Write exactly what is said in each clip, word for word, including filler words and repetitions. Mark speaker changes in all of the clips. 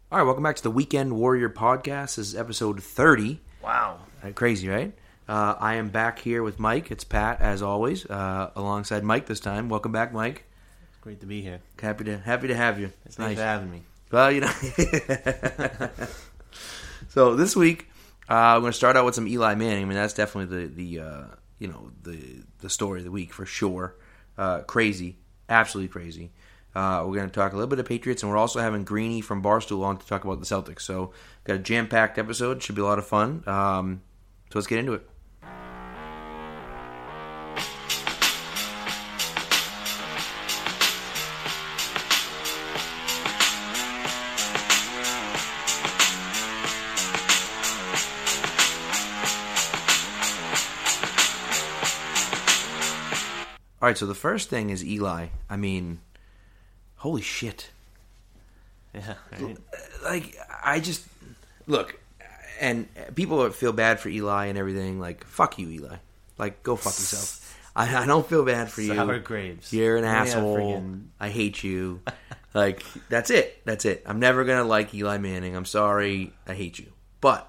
Speaker 1: All right, welcome back to the Weekend Warrior Podcast. This is episode thirty.
Speaker 2: Wow.
Speaker 1: Uh, crazy, right? Uh, I am back here with Mike. It's Pat, as always, uh, alongside Mike this time. Welcome back, Mike.
Speaker 2: It's great to be here.
Speaker 1: Happy to happy to have you.
Speaker 2: It's nice for having me.
Speaker 1: Well, you know. So this week, uh, I'm going to start out with some Eli Manning. I mean, that's definitely the the uh, you know the the story of the week for sure. Uh, crazy, absolutely crazy. Uh, we're going to talk a little bit of Patriots, and we're also having Greeny from Barstool on to talk about the Celtics. So, got a jam-packed episode. Should be a lot of fun. Um, so let's get into it. All right, so the first thing is Eli. I mean, holy shit.
Speaker 2: Yeah. Right.
Speaker 1: Like, I just... Look, and people feel bad for Eli and everything. Like, fuck you, Eli. Like, go fuck yourself. I, I don't feel bad for you.
Speaker 2: Sour grapes.
Speaker 1: You're an
Speaker 2: Yeah,
Speaker 1: asshole.
Speaker 2: friggin-
Speaker 1: I hate you. Like, that's it. That's it. I'm never going to like Eli Manning. I'm sorry. I hate you. But,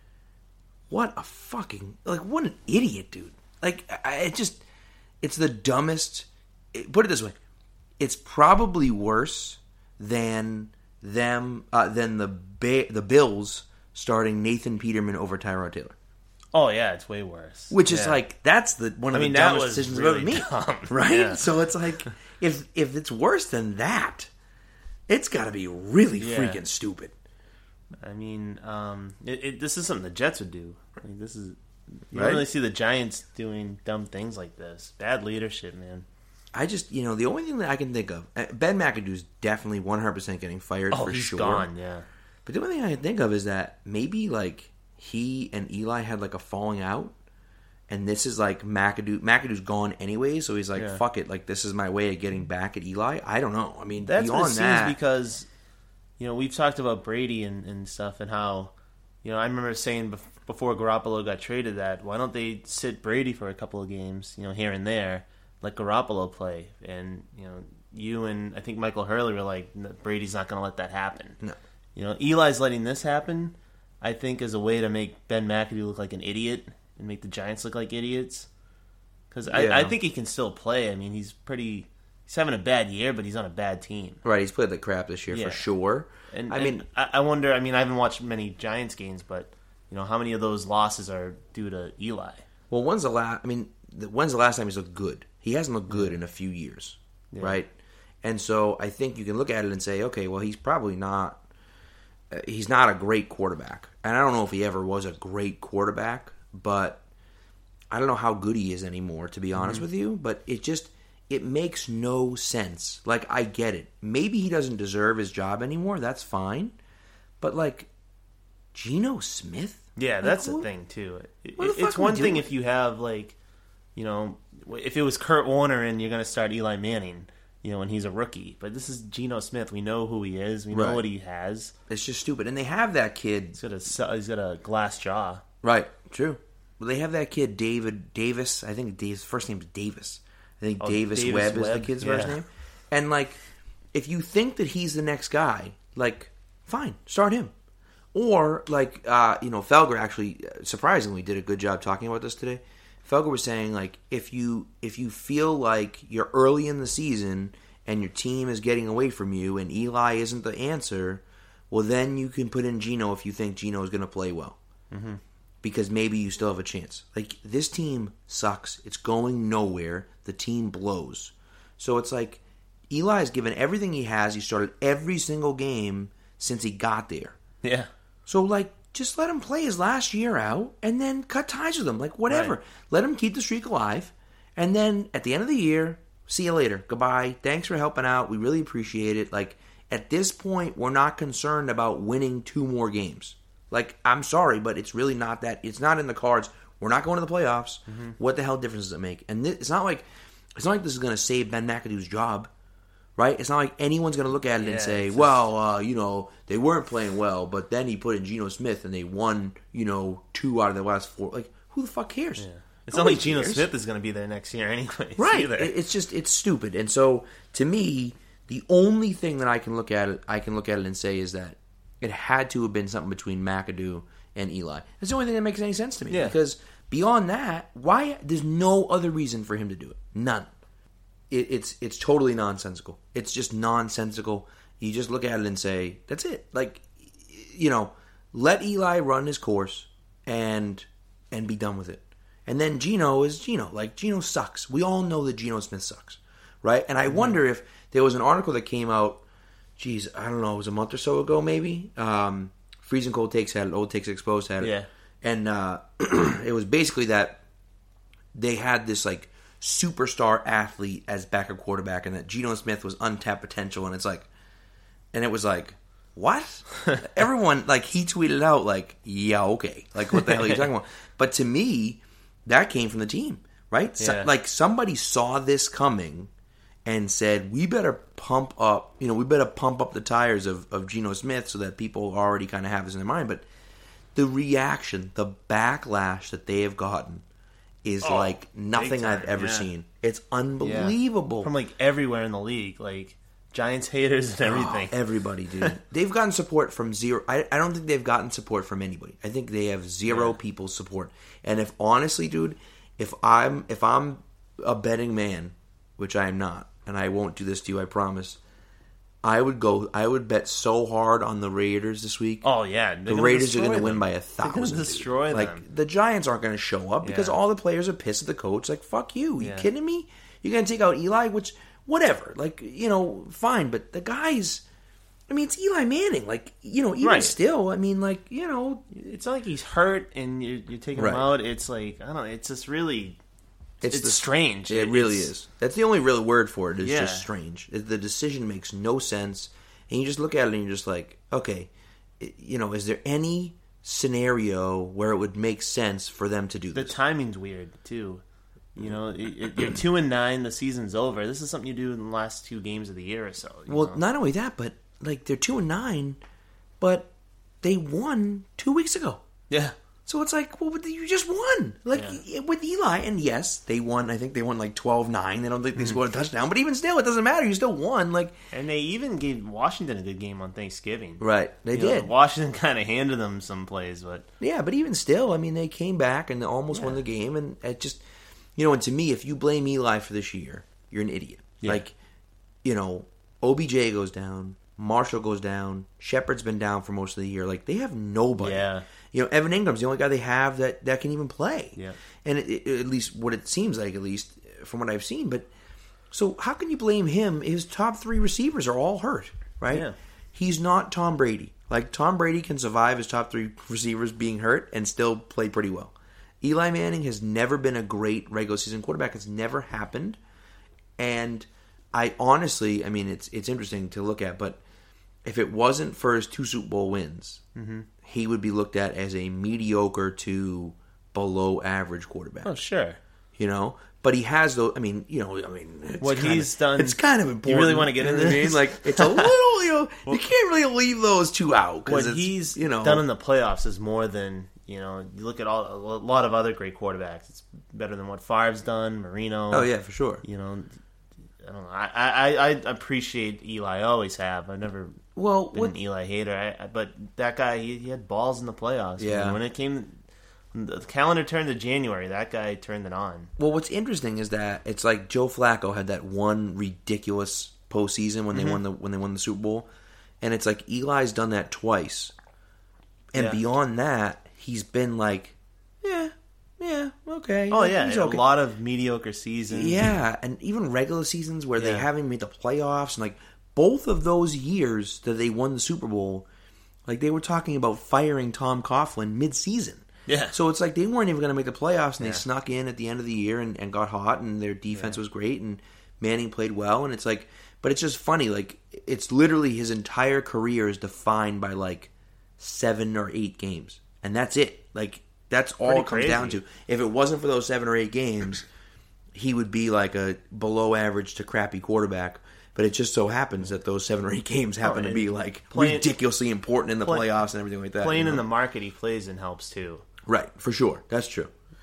Speaker 1: what a fucking... Like, what an idiot, dude. Like, I, it just... It's the dumbest... It, put it this way. It's probably worse than them... Uh, than the ba- the Bills starting Nathan Peterman over Tyrod Taylor.
Speaker 2: Oh, yeah, it's way worse.
Speaker 1: Which is
Speaker 2: Yeah.
Speaker 1: like... That's the one of
Speaker 2: I mean,
Speaker 1: the
Speaker 2: that
Speaker 1: dumbest
Speaker 2: was
Speaker 1: decisions
Speaker 2: really
Speaker 1: I've ever
Speaker 2: dumb.
Speaker 1: made. Right?
Speaker 2: Yeah.
Speaker 1: So it's like... If if it's worse than that, it's got to be really
Speaker 2: Yeah.
Speaker 1: freaking stupid.
Speaker 2: I mean, um, it, it, this is something the Jets would do. Like, this is... You
Speaker 1: Right?
Speaker 2: don't really see the Giants doing dumb things like this. Bad leadership, man.
Speaker 1: I just... You know, the only thing that I can think of... uh, Ben McAdoo's definitely one hundred percent getting fired
Speaker 2: Oh,
Speaker 1: for
Speaker 2: he's
Speaker 1: sure.
Speaker 2: gone, yeah.
Speaker 1: But the only thing I can think of is that maybe, like, he and Eli had, like, a falling out. And this is, like, McAdoo... McAdoo's gone anyway, so he's like,
Speaker 2: Yeah.
Speaker 1: fuck it. Like, this is my way of getting back at Eli. I don't know. I mean,
Speaker 2: That's
Speaker 1: beyond
Speaker 2: what it
Speaker 1: that...
Speaker 2: seems because, you know, we've talked about Brady and, and stuff and how, you know, I remember saying bef- before Garoppolo got traded that why don't they sit Brady for a couple of games, you know, here and there, let Garoppolo play. And, you know, you and I think Michael Hurley were like, Brady's not going to let that happen.
Speaker 1: No.
Speaker 2: You know, Eli's letting this happen, I think, is a way to make Ben McAdoo look like an idiot and make the Giants look like idiots. Because
Speaker 1: Yeah.
Speaker 2: I, I think he can still play. I mean, he's pretty... He's having a bad year, but he's on a bad team.
Speaker 1: Right, he's played the crap this year
Speaker 2: Yeah.
Speaker 1: for sure.
Speaker 2: And
Speaker 1: I
Speaker 2: and
Speaker 1: mean...
Speaker 2: I, I wonder. I mean, I haven't watched many Giants games, but you know, how many of those losses are due to Eli?
Speaker 1: Well, when's the last? I mean, the, when's the last time he's looked good? He hasn't looked good in a few years,
Speaker 2: Yeah.
Speaker 1: right? And so I think you can look at it and say, okay, well, he's probably not. Uh, he's not a great quarterback, and I don't know if he ever was a great quarterback, but I don't know how good he is anymore, to be honest
Speaker 2: Mm-hmm.
Speaker 1: with you. But it just it makes no sense. Like, I get it. Maybe he doesn't deserve his job anymore. That's fine, but like Geno Smith.
Speaker 2: Yeah,
Speaker 1: Like,
Speaker 2: that's
Speaker 1: who-
Speaker 2: the thing too. It,
Speaker 1: what the fuck
Speaker 2: it's
Speaker 1: are we
Speaker 2: one thing
Speaker 1: doing?
Speaker 2: if you have like, you know, if it was Kurt Warner and you're going to start Eli Manning, you know, and he's a rookie. But this is Geno Smith. We know who he is. We know
Speaker 1: Right.
Speaker 2: what he has.
Speaker 1: It's just stupid, and they have that kid.
Speaker 2: He's got a su- he's got a glass jaw.
Speaker 1: Right, true. Well, they have that kid, David Davis. I think his first name's Davis. I think
Speaker 2: Oh,
Speaker 1: Davis,
Speaker 2: Davis
Speaker 1: Webb is the
Speaker 2: Webb?
Speaker 1: kid's
Speaker 2: Yeah.
Speaker 1: first name. And, like, if you think that he's the next guy, like, fine, start him. Or, like, uh, you know, Felger actually, uh, surprisingly, did a good job talking about this today. Felger was saying, like, if you if you feel like you're early in the season and your team is getting away from you and Eli isn't the answer, well, then you can put in Geno if you think Geno is going to play well.
Speaker 2: Mm-hmm.
Speaker 1: Because maybe you still have a chance. Like, this team sucks. It's going nowhere. The team blows. So it's like, Eli's given everything he has. He started every single game since he got there.
Speaker 2: Yeah.
Speaker 1: So, like, just let him play his last year out and then cut ties with him. Like, whatever.
Speaker 2: Right.
Speaker 1: Let him keep the streak alive. And then, at the end of the year, see you later. Goodbye. Thanks for helping out. We really appreciate it. Like, at this point, we're not concerned about winning two more games. Like, I'm sorry, but it's really not that. It's not in the cards. We're not going to the playoffs. Mm-hmm. What the hell difference does it make? And this, it's not like it's not like this is going to save Ben McAdoo's job, right? It's not like anyone's going to look at it
Speaker 2: Yeah,
Speaker 1: and say,
Speaker 2: it's
Speaker 1: well, uh, you know, they weren't playing well, but then he put in Geno Smith and they won, you know, two out of the last four. Like, who the fuck cares?
Speaker 2: Yeah. It's
Speaker 1: Nobody
Speaker 2: not like Geno
Speaker 1: cares.
Speaker 2: Smith is going to be there next year anyway.
Speaker 1: Right.
Speaker 2: Either.
Speaker 1: It- It's just, it's stupid. And so, to me, the only thing that I can look at it, I can look at it and say is that it had to have been something between McAdoo and Eli. That's the only thing that makes any sense to me.
Speaker 2: Yeah.
Speaker 1: Because beyond that, why? There's no other reason for him to do it. None. It, it's it's totally nonsensical. It's just nonsensical. You just look at it and say, that's it. Like, you know, let Eli run his course and and be done with it. And then Geno is Geno. Like, Geno sucks. We all know that Geno Smith sucks. Right? And I mm-hmm. wonder if there was an article that came out, geez, I don't know, it was a month or so ago maybe. Um, Freezing Cold Takes had it. Old Takes Exposed had it.
Speaker 2: Yeah.
Speaker 1: And uh, it was basically that they had this, like, superstar athlete as backup quarterback and that Geno Smith was untapped potential. And it's like, and it was like, what? Everyone, like, he tweeted out, like, yeah, okay. Like, what the hell are you talking about? But to me, that came from the team, right? So,
Speaker 2: Yeah.
Speaker 1: like, somebody saw this coming and said, we better pump up, you know, we better pump up the tires of, of Geno Smith so that people already kind of have this in their mind. But the reaction, the backlash that they have gotten is
Speaker 2: Oh,
Speaker 1: like nothing
Speaker 2: time,
Speaker 1: I've ever
Speaker 2: yeah.
Speaker 1: seen. It's unbelievable.
Speaker 2: From, like, everywhere in the league. Like, Giants haters and everything.
Speaker 1: Oh, everybody, dude. They've gotten support from zero. I, I don't think they've gotten support from anybody. I think they have zero
Speaker 2: Yeah.
Speaker 1: people's support. And if honestly, dude, if I'm if I'm a betting man, which I am not, and I won't do this to you, I promise. I would go. I would bet so hard on the Raiders this week.
Speaker 2: Oh, yeah.
Speaker 1: The Raiders are going to win by a thousand.
Speaker 2: They're going to destroy
Speaker 1: dude.
Speaker 2: them.
Speaker 1: Like, the Giants aren't going to show up because
Speaker 2: Yeah.
Speaker 1: all the players are pissed at the coach. Like, fuck you. Are you
Speaker 2: Yeah.
Speaker 1: kidding me? You're going to take out Eli? Which, whatever. Like, you know, fine. But the guys, I mean, it's Eli Manning. Like, you know, even
Speaker 2: Right.
Speaker 1: still, I mean, like, you know.
Speaker 2: It's not like he's hurt and you're, you're taking
Speaker 1: Right.
Speaker 2: him out. It's like, I don't know. It's just really... It's,
Speaker 1: the-
Speaker 2: strange.
Speaker 1: It really is. That's the only real word for it. Is
Speaker 2: Yeah.
Speaker 1: just strange. The decision makes no sense. And you just look at it and you're just like, okay, you know, is there any scenario where it would make sense for them to do
Speaker 2: The
Speaker 1: this?
Speaker 2: timing's weird, too. You know, it, it, you're two and nine. The season's over. This is something you do in the last two games of the year or so. you
Speaker 1: Well,
Speaker 2: know?
Speaker 1: not only that, but like they're two and nine, but they won two weeks ago.
Speaker 2: yeah,
Speaker 1: So it's like, well, but you just won. Like,
Speaker 2: Yeah.
Speaker 1: with Eli, and yes, they won. I think they won like twelve nine. They don't think they
Speaker 2: Mm-hmm.
Speaker 1: scored a touchdown. But even still, it doesn't matter. You still won. Like,
Speaker 2: and they even gave Washington a good game on Thanksgiving.
Speaker 1: right. They
Speaker 2: You know,
Speaker 1: did.
Speaker 2: Washington kind of handed them some plays, but
Speaker 1: Yeah, but even still, I mean, they came back and they almost won
Speaker 2: Yeah.
Speaker 1: the game. And it just, you know, and to me, if you blame Eli for this year, you're an idiot.
Speaker 2: Yeah.
Speaker 1: Like, you know, O B J goes down. Marshall goes down. Shepard's been down for most of the year. Like, they have nobody.
Speaker 2: Yeah.
Speaker 1: You know, Evan Ingram's the only guy they have that, that can even play.
Speaker 2: Yeah.
Speaker 1: And it, it, at least what it seems like, at least from what I've seen. But so how can you blame him? His top three receivers are all hurt, right?
Speaker 2: Yeah.
Speaker 1: He's not Tom Brady. Like, Tom Brady can survive his top three receivers being hurt and still play pretty well. Eli Manning has never been a great regular season quarterback. It's never happened. And I honestly, I mean, it's it's interesting to look at, but if it wasn't for his two Super Bowl wins, mm-hmm. he would be looked at as a mediocre to below average quarterback.
Speaker 2: oh sure.
Speaker 1: You know? But he has those, I mean, you know, I mean, it's
Speaker 2: What
Speaker 1: kinda,
Speaker 2: he's done-
Speaker 1: It's kind of important.
Speaker 2: You really want to get into
Speaker 1: I mean,
Speaker 2: these?
Speaker 1: like, it's a little, you know, you can't really leave those two out. 'cause
Speaker 2: What
Speaker 1: it's,
Speaker 2: he's
Speaker 1: you know,
Speaker 2: done in the playoffs is more than, you know, you look at all a lot of other great quarterbacks. It's better than what Favre's done, Marino.
Speaker 1: Oh, yeah, for sure.
Speaker 2: You know, I don't know. I, I, I appreciate Eli. I always have. I've never
Speaker 1: Well,
Speaker 2: been
Speaker 1: what,
Speaker 2: an Eli hater. I, I, but that guy, he, he had balls in the playoffs.
Speaker 1: Yeah.
Speaker 2: Man. When it came, when the calendar turned to January, that guy turned it on.
Speaker 1: well, what's interesting is that it's like Joe Flacco had that one ridiculous postseason when they
Speaker 2: Mm-hmm.
Speaker 1: won the when they won the Super Bowl, and it's like Eli's done that twice, and
Speaker 2: Yeah.
Speaker 1: beyond that, he's been like, yeah, yeah, okay.
Speaker 2: Oh
Speaker 1: like,
Speaker 2: yeah,
Speaker 1: he's
Speaker 2: a
Speaker 1: okay.
Speaker 2: lot of mediocre seasons.
Speaker 1: Yeah, and even regular seasons where they
Speaker 2: Yeah.
Speaker 1: haven't made the playoffs, and like both of those years that they won the Super Bowl, like they were talking about firing Tom Coughlin mid-season.
Speaker 2: Yeah.
Speaker 1: So it's like they weren't even going to make the playoffs, and they
Speaker 2: Yeah.
Speaker 1: snuck in at the end of the year and, and got hot, and their defense was great, and Manning played well, and it's like, but it's just funny, like it's literally his entire career is defined by like seven or eight games, and that's it. Like that's all
Speaker 2: Pretty
Speaker 1: it comes
Speaker 2: crazy.
Speaker 1: down to. If it wasn't for those seven or eight games, he would be like a below average to crappy quarterback. But it just so happens that those seven or eight games happen
Speaker 2: Oh,
Speaker 1: to be like
Speaker 2: playing-
Speaker 1: ridiculously important in the
Speaker 2: play-
Speaker 1: playoffs and everything like that.
Speaker 2: Playing
Speaker 1: you
Speaker 2: in
Speaker 1: know?
Speaker 2: the market he plays in helps too.
Speaker 1: Right, for sure. That's true.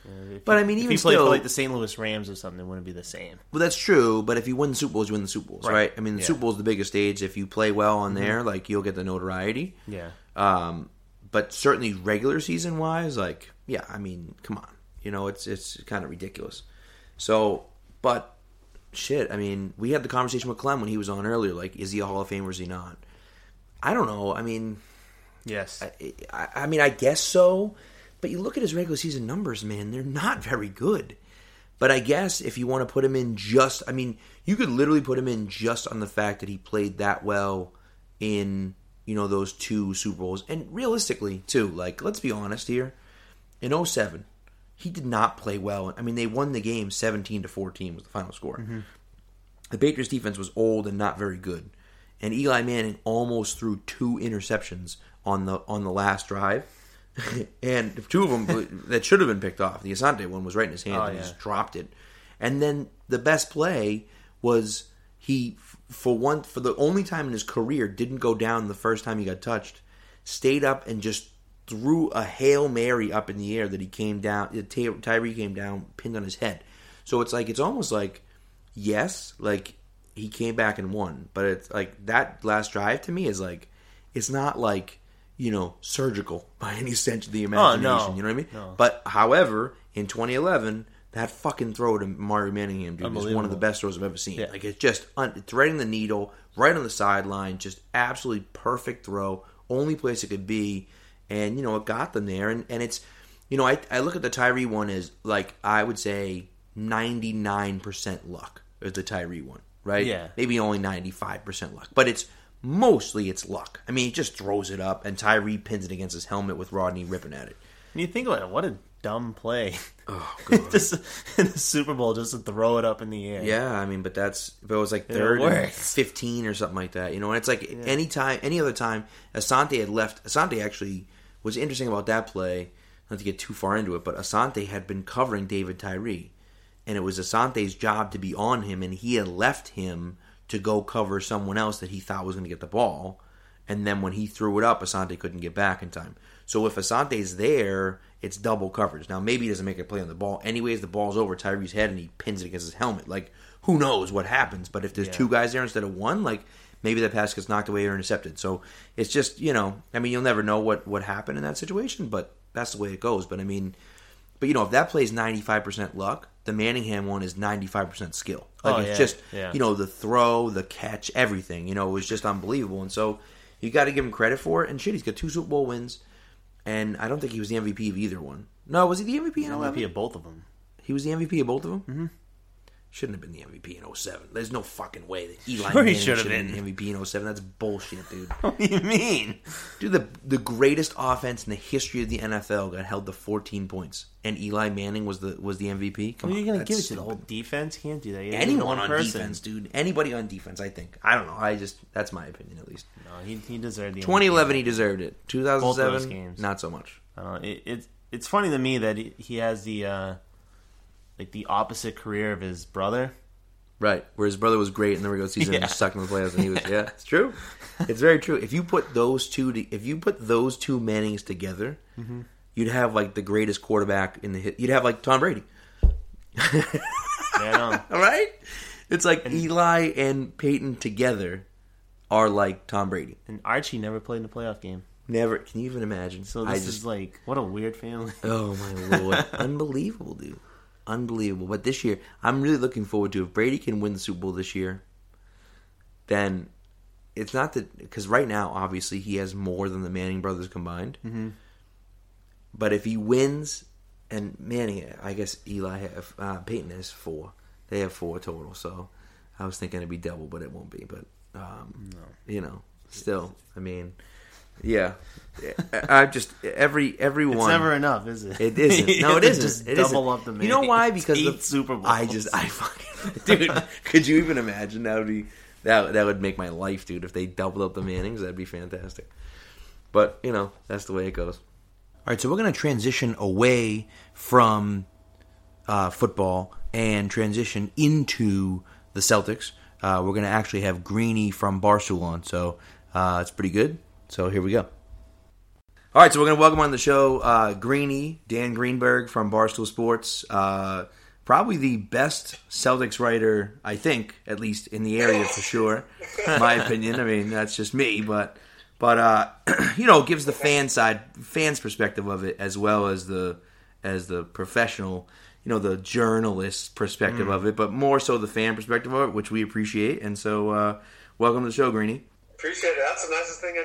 Speaker 2: If
Speaker 1: But
Speaker 2: he,
Speaker 1: I mean,
Speaker 2: if
Speaker 1: even
Speaker 2: he played
Speaker 1: still,
Speaker 2: for like the Saint Louis Rams or something, it wouldn't be the same.
Speaker 1: well, that's true. But if you win the Super Bowls, you win the Super Bowls, right?
Speaker 2: Right.
Speaker 1: I mean, the
Speaker 2: Yeah.
Speaker 1: Super Bowl is the biggest stage. If you play well on
Speaker 2: Mm-hmm.
Speaker 1: there, like you'll get the notoriety.
Speaker 2: Yeah.
Speaker 1: Um, but certainly regular season wise, like yeah, I mean, come on, you know, it's it's kind of ridiculous. So, but shit, I mean, we had the conversation with Clem when he was on earlier. Like, is he a Hall of Famer or is he not? I don't know. I mean,
Speaker 2: Yes.
Speaker 1: I, I, I mean, I guess so. But you look at his regular season numbers, man, they're not very good. But I guess if you want to put him in just, I mean, you could literally put him in just on the fact that he played that well in, you know, those two Super Bowls. And realistically, too, like, let's be honest here. In oh seven, he did not play well. I mean, they won the game seventeen to fourteen was the final score.
Speaker 2: Mm-hmm.
Speaker 1: The Patriots defense was old and not very good. And Eli Manning almost threw two interceptions on the on the last drive. And two of them that should have been picked off. The Asante one was right in his hand
Speaker 2: Oh,
Speaker 1: and he
Speaker 2: yeah.
Speaker 1: just dropped it. And then the best play was he, for one, for the only time in his career, didn't go down the first time he got touched. Stayed up and just threw a Hail Mary up in the air that he came down. Ty- Tyree came down, pinned on his head. So it's like it's almost like yes, like he came back and won, but it's like that last drive to me is like it's not like. You know, surgical by any sense of the imagination.
Speaker 2: Oh, no.
Speaker 1: You know what I mean?
Speaker 2: No.
Speaker 1: But, however, in twenty eleven, that fucking throw to Mario Manningham, dude, is one of the best throws I've ever seen.
Speaker 2: Yeah.
Speaker 1: Like, it's just un- threading the needle right on the sideline, just absolutely perfect throw, only place it could be, and, you know, it got them there. And, and it's, you know, I, I look at the Tyree one as, like, I would say ninety-nine percent luck is the Tyree one, right?
Speaker 2: Yeah.
Speaker 1: Maybe only ninety-five percent luck. But it's mostly it's luck. I mean, he just throws it up, and Tyree pins it against his helmet with Rodney ripping at it.
Speaker 2: When you think about it, what a dumb play.
Speaker 1: Oh, God.
Speaker 2: Just in the Super Bowl, just to throw it up in the air.
Speaker 1: Yeah, I mean, but that's if it was like
Speaker 2: It
Speaker 1: third and
Speaker 2: works.
Speaker 1: fifteen or something like that, you know. And it's like any time, any other time, Asante had left. Asante actually was interesting about that play. Not to get too far into it, but Asante had been covering David Tyree, and it was Asante's job to be on him, and he had left him to go cover someone else that he thought was going to get the ball. And then when he threw it up, Asante couldn't get back in time. So if Asante's there, it's double coverage. Now, maybe he doesn't make a play on the ball. Anyways, the ball's over Tyree's head, and he pins it against his helmet. Like, who knows what happens? But if there's
Speaker 2: Yeah.
Speaker 1: two guys there instead of one, like, maybe that pass gets knocked away or intercepted. So it's just, you know, I mean, you'll never know what, what happened in that situation, but that's the way it goes. But, I mean, but, you know, if that plays ninety-five percent luck, the Manningham one is ninety-five percent skill. Like,
Speaker 2: Oh,
Speaker 1: it's
Speaker 2: yeah.
Speaker 1: just,
Speaker 2: Yeah.
Speaker 1: you know, the throw, the catch, everything, you know, it was just unbelievable. And so you got to give him credit for it. And shit, he's got two Super Bowl wins. And I don't think he was the M V P of either one. No, was he the M V P in
Speaker 2: M V
Speaker 1: eleven?
Speaker 2: P of both of them.
Speaker 1: He was the M V P of both of them? Mm-hmm. Shouldn't have been the M V P in oh seven. There's no fucking way that Eli
Speaker 2: Sure he
Speaker 1: Manning
Speaker 2: should have
Speaker 1: should have
Speaker 2: been.
Speaker 1: been the M V P in oh seven. That's bullshit, dude.
Speaker 2: What do you mean?
Speaker 1: Dude, the the greatest offense in the history of the N F L got held to fourteen points, and Eli Manning was the was the M V P. Come
Speaker 2: Well,
Speaker 1: on,
Speaker 2: you're going to
Speaker 1: that's
Speaker 2: give it to the
Speaker 1: stupid.
Speaker 2: whole defense? You can't do that. You gotta give it to
Speaker 1: Anyone
Speaker 2: one
Speaker 1: on
Speaker 2: person.
Speaker 1: defense, dude. Anybody on defense, I think. I don't know. I just that's my opinion at least.
Speaker 2: No, he, he deserved the
Speaker 1: twenty
Speaker 2: M V P.
Speaker 1: eleven, he deserved it. two thousand seven,
Speaker 2: Both those games.
Speaker 1: not so much.
Speaker 2: I don't know. It, it's it's funny to me that he, he has the uh, like the opposite career of his brother.
Speaker 1: Right, where his brother was great in the regular season
Speaker 2: Yeah.
Speaker 1: and just sucked in the playoffs, and he was yeah, it's true. It's very true. If you put those two, to, if you put those two Mannings together,
Speaker 2: Mm-hmm.
Speaker 1: you'd have like the greatest quarterback in the hit. You'd have like Tom Brady.
Speaker 2: Yeah,
Speaker 1: All right, it's like Eli and Peyton together are like Tom Brady.
Speaker 2: and Archie never played in a playoff game.
Speaker 1: Never. Can you even imagine?
Speaker 2: So
Speaker 1: I
Speaker 2: this
Speaker 1: just,
Speaker 2: is like what a weird family.
Speaker 1: oh my lord, unbelievable, dude, unbelievable. But this year, I'm really looking forward to if Brady can win the Super Bowl this year. Then it's not that because right now, obviously, he has more than the Manning brothers combined.
Speaker 2: Mm-hmm.
Speaker 1: But if he wins, and Manning, I guess Eli, have, uh, Peyton has four. They have four total. So I was thinking it'd be double, but it won't be. But um,
Speaker 2: No.
Speaker 1: you know, still, I mean, yeah, I I just every everyone.
Speaker 2: It's never enough, is it?
Speaker 1: It isn't.
Speaker 2: You
Speaker 1: No,
Speaker 2: have
Speaker 1: it
Speaker 2: to
Speaker 1: isn't.
Speaker 2: Just
Speaker 1: It
Speaker 2: double
Speaker 1: isn't.
Speaker 2: up the
Speaker 1: You know
Speaker 2: man.
Speaker 1: why?
Speaker 2: It's
Speaker 1: Because
Speaker 2: eight
Speaker 1: the,
Speaker 2: Super Bowls.
Speaker 1: I just I fucking dude. Could you even imagine? That would be that that would make my life, dude. If they doubled up the Mannings, that'd be fantastic. But you know, that's the way it goes. All right, so we're going to transition away from uh, football and transition into the Celtics. Uh, we're going to actually have Greeny from Barstool on, so uh, it's pretty good. So here we go. All right, so we're going to welcome on the show uh, Greeny, Dan Greenberg from Barstool Sports. Uh, probably the best Celtics writer, I think, at least in the area for sure. My opinion. I mean, that's just me, but but uh, you know, gives the fan side, fans' perspective of it, as well as the as the professional, you know, the journalist perspective mm. of it, but more so the fan perspective of it, which we appreciate. And so, uh, welcome to the show, Greeny.
Speaker 3: Appreciate it. That's the nicest thing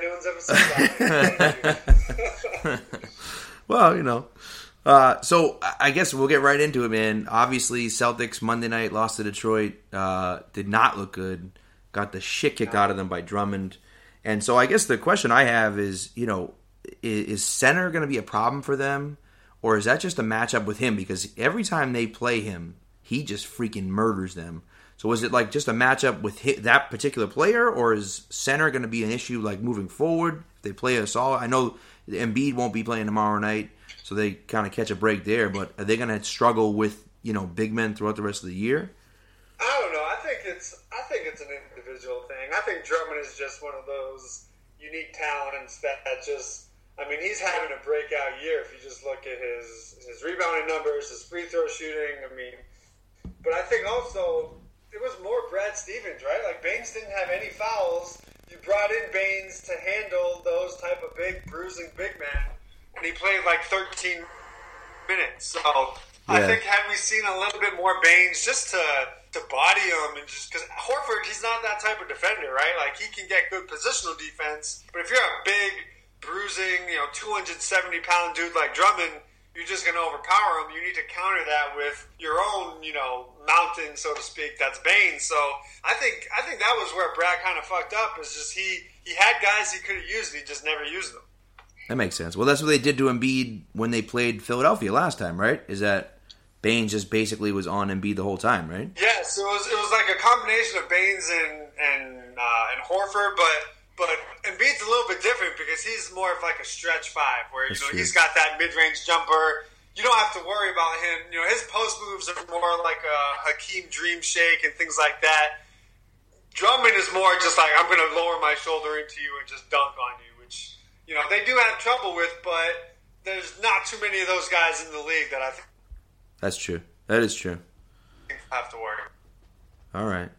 Speaker 3: anyone's ever said about me.
Speaker 1: Well, you know. Uh, so, I guess we'll get right into it, man. Obviously, Celtics Monday night lost to Detroit. Uh, did not look good. Got the shit kicked out of them by Drummond. And so, I guess the question I have is, you know, is, is center going to be a problem for them? Or is that just a matchup with him? Because every time they play him, he just freaking murders them. So is it like just a matchup with hit, that particular player, or is center going to be an issue like moving forward? If they play us all, I know Embiid won't be playing tomorrow night, so they kind of catch a break there. But are they going to struggle with, you know, big men throughout the rest of the year?
Speaker 3: I don't know. I think it's I think it's an individual thing. I think Drummond is just one of those unique talents that just. I mean, he's having a breakout year if you just look at his his rebounding numbers, his free throw shooting. I mean, but I think also. It was more Brad Stevens, right? Like, Baines didn't have any fouls. You brought in Baines to handle those type of big, bruising big men, and he played like thirteen minutes. So yeah. I think had we seen a little bit more Baines just to to body him, and just because Horford, he's not that type of defender, right? Like, he can get good positional defense, but if you're a big, bruising, you know, two hundred seventy pound dude like Drummond, you're just going to overpower him. You need to counter that with your own, you know, mountain, so to speak, that's Baines. So I think I think that was where Brad kind of fucked up, is just he, he had guys he could have used, and he just never used them.
Speaker 1: That makes sense. Well, that's what they did to Embiid when they played Philadelphia last time, right? Is that Baines just basically was on Embiid the whole time, right?
Speaker 3: Yes, it was it was like a combination of Baines and, and, uh, and Horford, but... But Embiid's a little bit different because he's more of like a stretch five, where you know he's got that mid-range jumper. You don't have to worry about him. You know, his post moves are more like a Hakeem Dream Shake and things like that. Drummond is more just like, I'm going to lower my shoulder into you and just dunk on you, which you know they do have trouble with. But there's not too many of those guys in the league that I think.
Speaker 1: That's true. That is true.
Speaker 3: Have to worry.
Speaker 1: All right.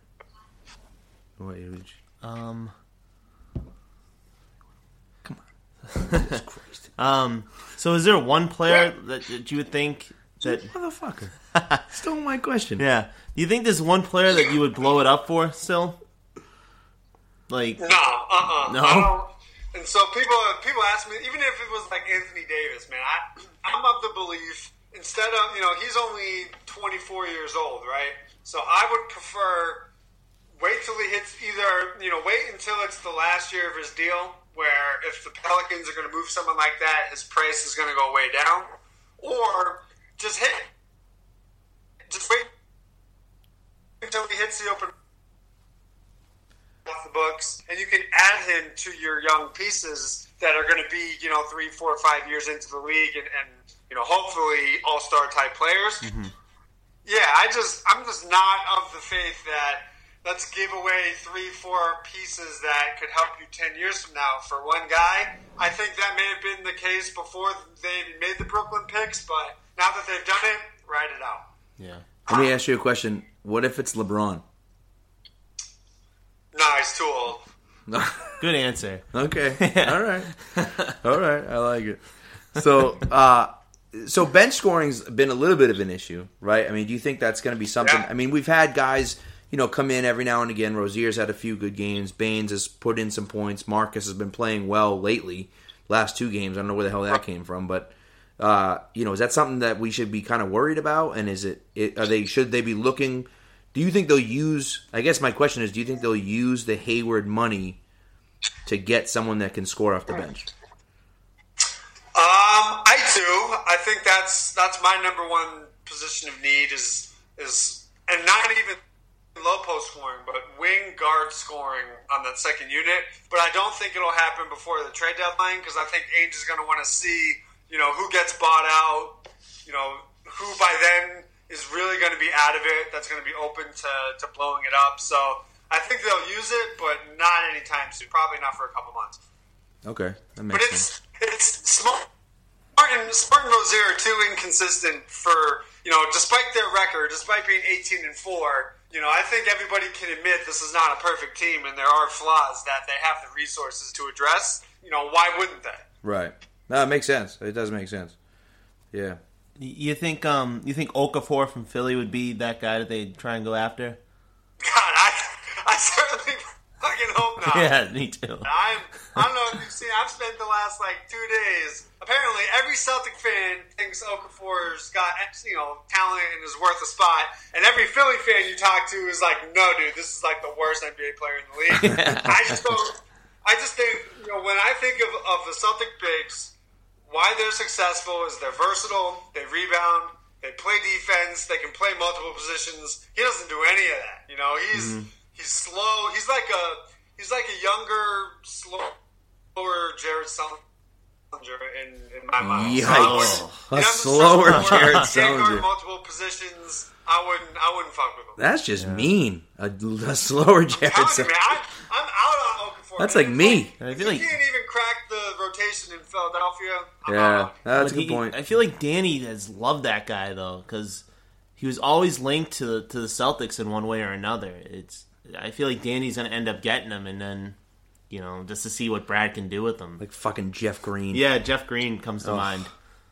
Speaker 1: Wait,
Speaker 2: um.
Speaker 1: Jesus Christ.
Speaker 2: um, so is there one player that, that you would think that...
Speaker 1: Motherfucker. Stole my question.
Speaker 2: Yeah. Do you think there's one player that you would blow it up for still? Like...
Speaker 3: No, uh-uh.
Speaker 2: No?
Speaker 3: I don't, and so people people ask me, even if it was like Anthony Davis, man, I, I'm of the belief, instead of, you know, he's only twenty-four years old, right? So I would prefer wait till he hits either, you know, wait until it's the last year of his deal, where if the Pelicans are going to move someone like that, his price is going to go way down, or just hit, just wait until he hits the open off the books, and you can add him to your young pieces that are going to be, you know, three, four, five years into the league, and, and you know, hopefully all-star type players. Mm-hmm. Yeah, I just, I'm just not of the faith that let's give away three, four pieces that could help you ten years from now for one guy. I think that may have been the case before they made the Brooklyn picks, but now that they've done it, write it out.
Speaker 1: Yeah. Let me ask you a question. What if it's LeBron?
Speaker 3: Nah, he's too old.
Speaker 2: Good answer.
Speaker 1: Okay. All right. All right. I like it. So, uh, so bench scoring's been a little bit of an issue, right? I mean, do you think that's going to be something?
Speaker 3: Yeah.
Speaker 1: I mean, we've had guys, you know, come in every now and again. Rozier's had a few good games. Baines has put in some points. Marcus has been playing well lately. Last two games, I don't know where the hell that came from, but uh, you know, is that something that we should be kind of worried about? And is it, it? Are they? Should they be looking? Do you think they'll use? I guess my question is, do you think they'll use the Hayward money to get someone that can score off the bench?
Speaker 3: Um, I do. I think that's that's my number one position of need is is and not even low post scoring, but wing guard scoring on that second unit. But I don't think it'll happen before the trade deadline because I think Ainge is going to want to see, you know, who gets bought out, you know, who by then is really going to be out of it, that's going to be open to, to blowing it up. So I think they'll use it, but not anytime soon. Probably not for a couple months.
Speaker 1: Okay, that makes
Speaker 3: but it's,
Speaker 1: sense.
Speaker 3: It's Smart and Smart and Rozier are too inconsistent for, you know, despite their record, despite being eighteen and four, you know, I think everybody can admit this is not a perfect team and there are flaws that they have the resources to address. You know, why wouldn't they?
Speaker 1: Right. No, it makes sense. It does make sense. Yeah.
Speaker 2: You think um you think Okafor from Philly would be that guy that they try and go after?
Speaker 3: God, I I certainly fucking hope not.
Speaker 2: Yeah, me too.
Speaker 3: I'm I don't know if you've seen. I've spent the last like two days. Apparently, every Celtic fan thinks Okafor's got, you know, talent and is worth a spot, and every Philly fan you talk to is like, "No, dude, this is like the worst N B A player in the league." I just don't. I just think, you know, when I think of, of the Celtic bigs, why they're successful is they're versatile, they rebound, they play defense, they can play multiple positions. He doesn't do any of that. You know, he's mm-hmm. he's slow. He's like a he's like a younger, slower Jared Sullinger in, in my mind.
Speaker 1: Yikes!
Speaker 3: So
Speaker 1: a slower Jared Sullinger.
Speaker 3: Multiple positions. I wouldn't. I wouldn't fuck with him.
Speaker 1: That's just yeah. mean. A, a slower Jared Sullinger.
Speaker 3: I'm, I'm out on Okafor.
Speaker 1: That's like me.
Speaker 3: Like, I feel like he can't even crack the rotation in Philadelphia. I'm
Speaker 1: yeah, that's a good
Speaker 2: he,
Speaker 1: point.
Speaker 2: I feel like Danny has loved that guy though, because he was always linked to the, to the Celtics in one way or another. It's. I feel like Danny's gonna end up getting him, and then, you know, just to see what Brad can do with him.
Speaker 1: Like fucking Jeff Green.
Speaker 2: Yeah, Jeff Green comes to oh. mind.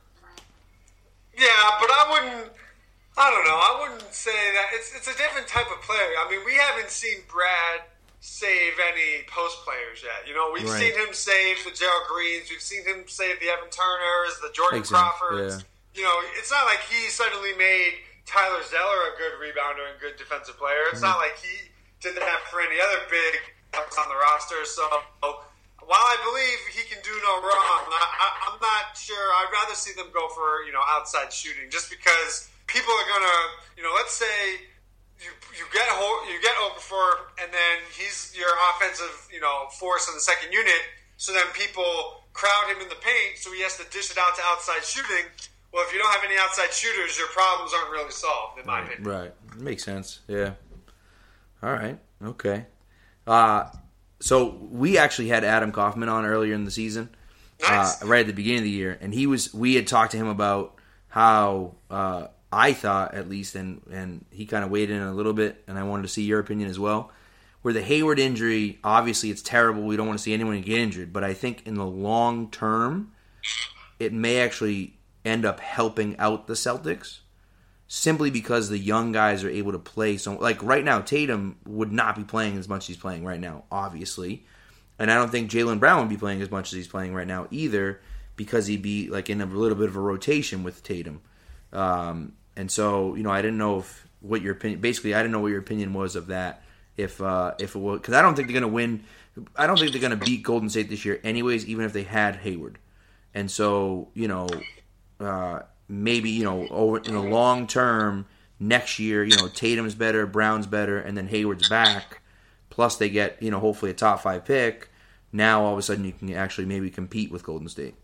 Speaker 3: Yeah, but I wouldn't. I don't know. I wouldn't say that it's it's a different type of player. I mean, we haven't seen Brad save any post players yet. You know, we've right. seen him save the Gerald Greens. We've seen him save the Evan Turners, the Jordan
Speaker 1: Makes
Speaker 3: Crawfords.
Speaker 1: Yeah.
Speaker 3: You know, it's not like he suddenly made Tyler Zeller a good rebounder and good defensive player. It's mm-hmm. not like he did that for any other big that was on the roster. So while I believe he can do no wrong, I, I, I'm not sure. I'd rather see them go for, you know, outside shooting, just because people are gonna, you know, let's say you you get you get Okafor, and then he's your offensive, you know, force in the second unit. So then people crowd him in the paint, so he has to dish it out to outside shooting. Well, if you don't have any outside shooters, your problems aren't really solved, in my
Speaker 1: right,
Speaker 3: opinion.
Speaker 1: Right, makes sense. Yeah. All right. Okay. Uh, so we actually had Adam Kaufman on earlier in the season,
Speaker 3: nice.
Speaker 1: uh, right at the beginning of the year, and he was. We had talked to him about how. Uh, I thought, at least, and, and he kind of weighed in a little bit, and I wanted to see your opinion as well, where the Hayward injury, obviously it's terrible. We don't want to see anyone get injured, but I think in the long term, it may actually end up helping out the Celtics, simply because the young guys are able to play. So, like right now, Tatum would not be playing as much as he's playing right now, obviously, and I don't think Jaylen Brown would be playing as much as he's playing right now either, because he'd be like in a little bit of a rotation with Tatum. Um, And so, you know, I didn't know if what your opinion. Basically, I didn't know what your opinion was of that. If uh, if it was, because I don't think they're going to win. I don't think they're going to beat Golden State this year, anyways. Even if they had Hayward, and so you know, uh, maybe you know, over in the long term, next year, you know, Tatum's better, Brown's better, and then Hayward's back. Plus, they get you know, hopefully a top five pick. Now, all of a sudden, you can actually maybe compete with Golden State.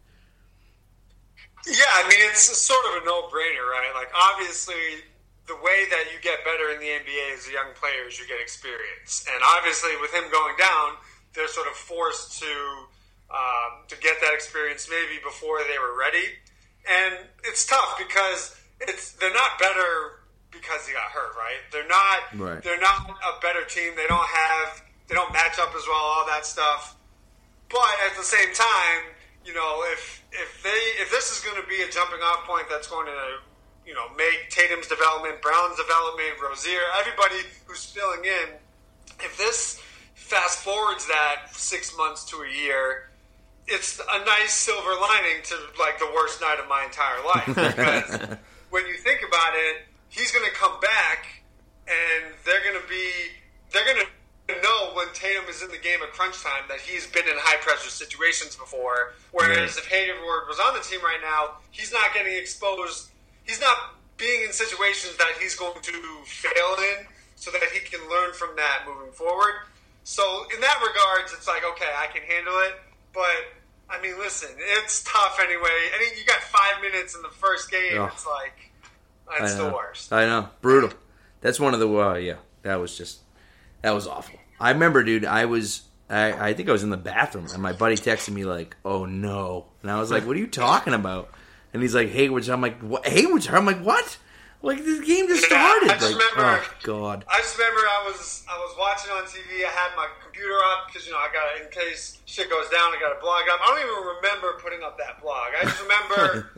Speaker 3: Yeah, I mean, it's sort of a no-brainer, right? Like, obviously, the way that you get better in the N B A as a young player is you get experience. And obviously, with him going down, they're sort of forced to um, to get that experience maybe before they were ready. And it's tough because it's they're not better because he got hurt, right? They're not
Speaker 1: right.
Speaker 3: They're not a better team. They don't have they don't match up as well, all that stuff. But at the same time, you know, if if they if this is going to be a jumping off point that's going to, you know, make Tatum's development, Brown's development, Rozier, everybody who's filling in, if this fast forwards that six months to a year, it's a nice silver lining to like the worst night of my entire life. Because when you think about it, he's going to come back, and they're going to be they're going to. know when Tatum is in the game at crunch time that he's been in high pressure situations before. Whereas if Hayward was on the team right now, he's not getting exposed. He's not being in situations that he's going to fail in, so that he can learn from that moving forward. So in that regards, it's like, okay, I can handle it. But I mean, listen, it's tough anyway. I mean, you got five minutes in the first game. Oh. It's like that's the worst.
Speaker 1: I know, brutal. That's one of the uh, yeah. That was just. That was awful. I remember, dude, I was I, I think I was in the bathroom, and my buddy texted me like, "Oh no!" And I was like, "What are you talking about?" And he's like, "Hayward's." I'm like, "What? Hayward's?" I'm like, "What?" Like this game just started.
Speaker 3: Yeah, I just
Speaker 1: like,
Speaker 3: remember.
Speaker 1: oh god.
Speaker 3: I just remember I was I was watching on T V. I had my computer up because you know I got in case shit goes down. I got a blog up. I don't even remember putting up that blog. I just remember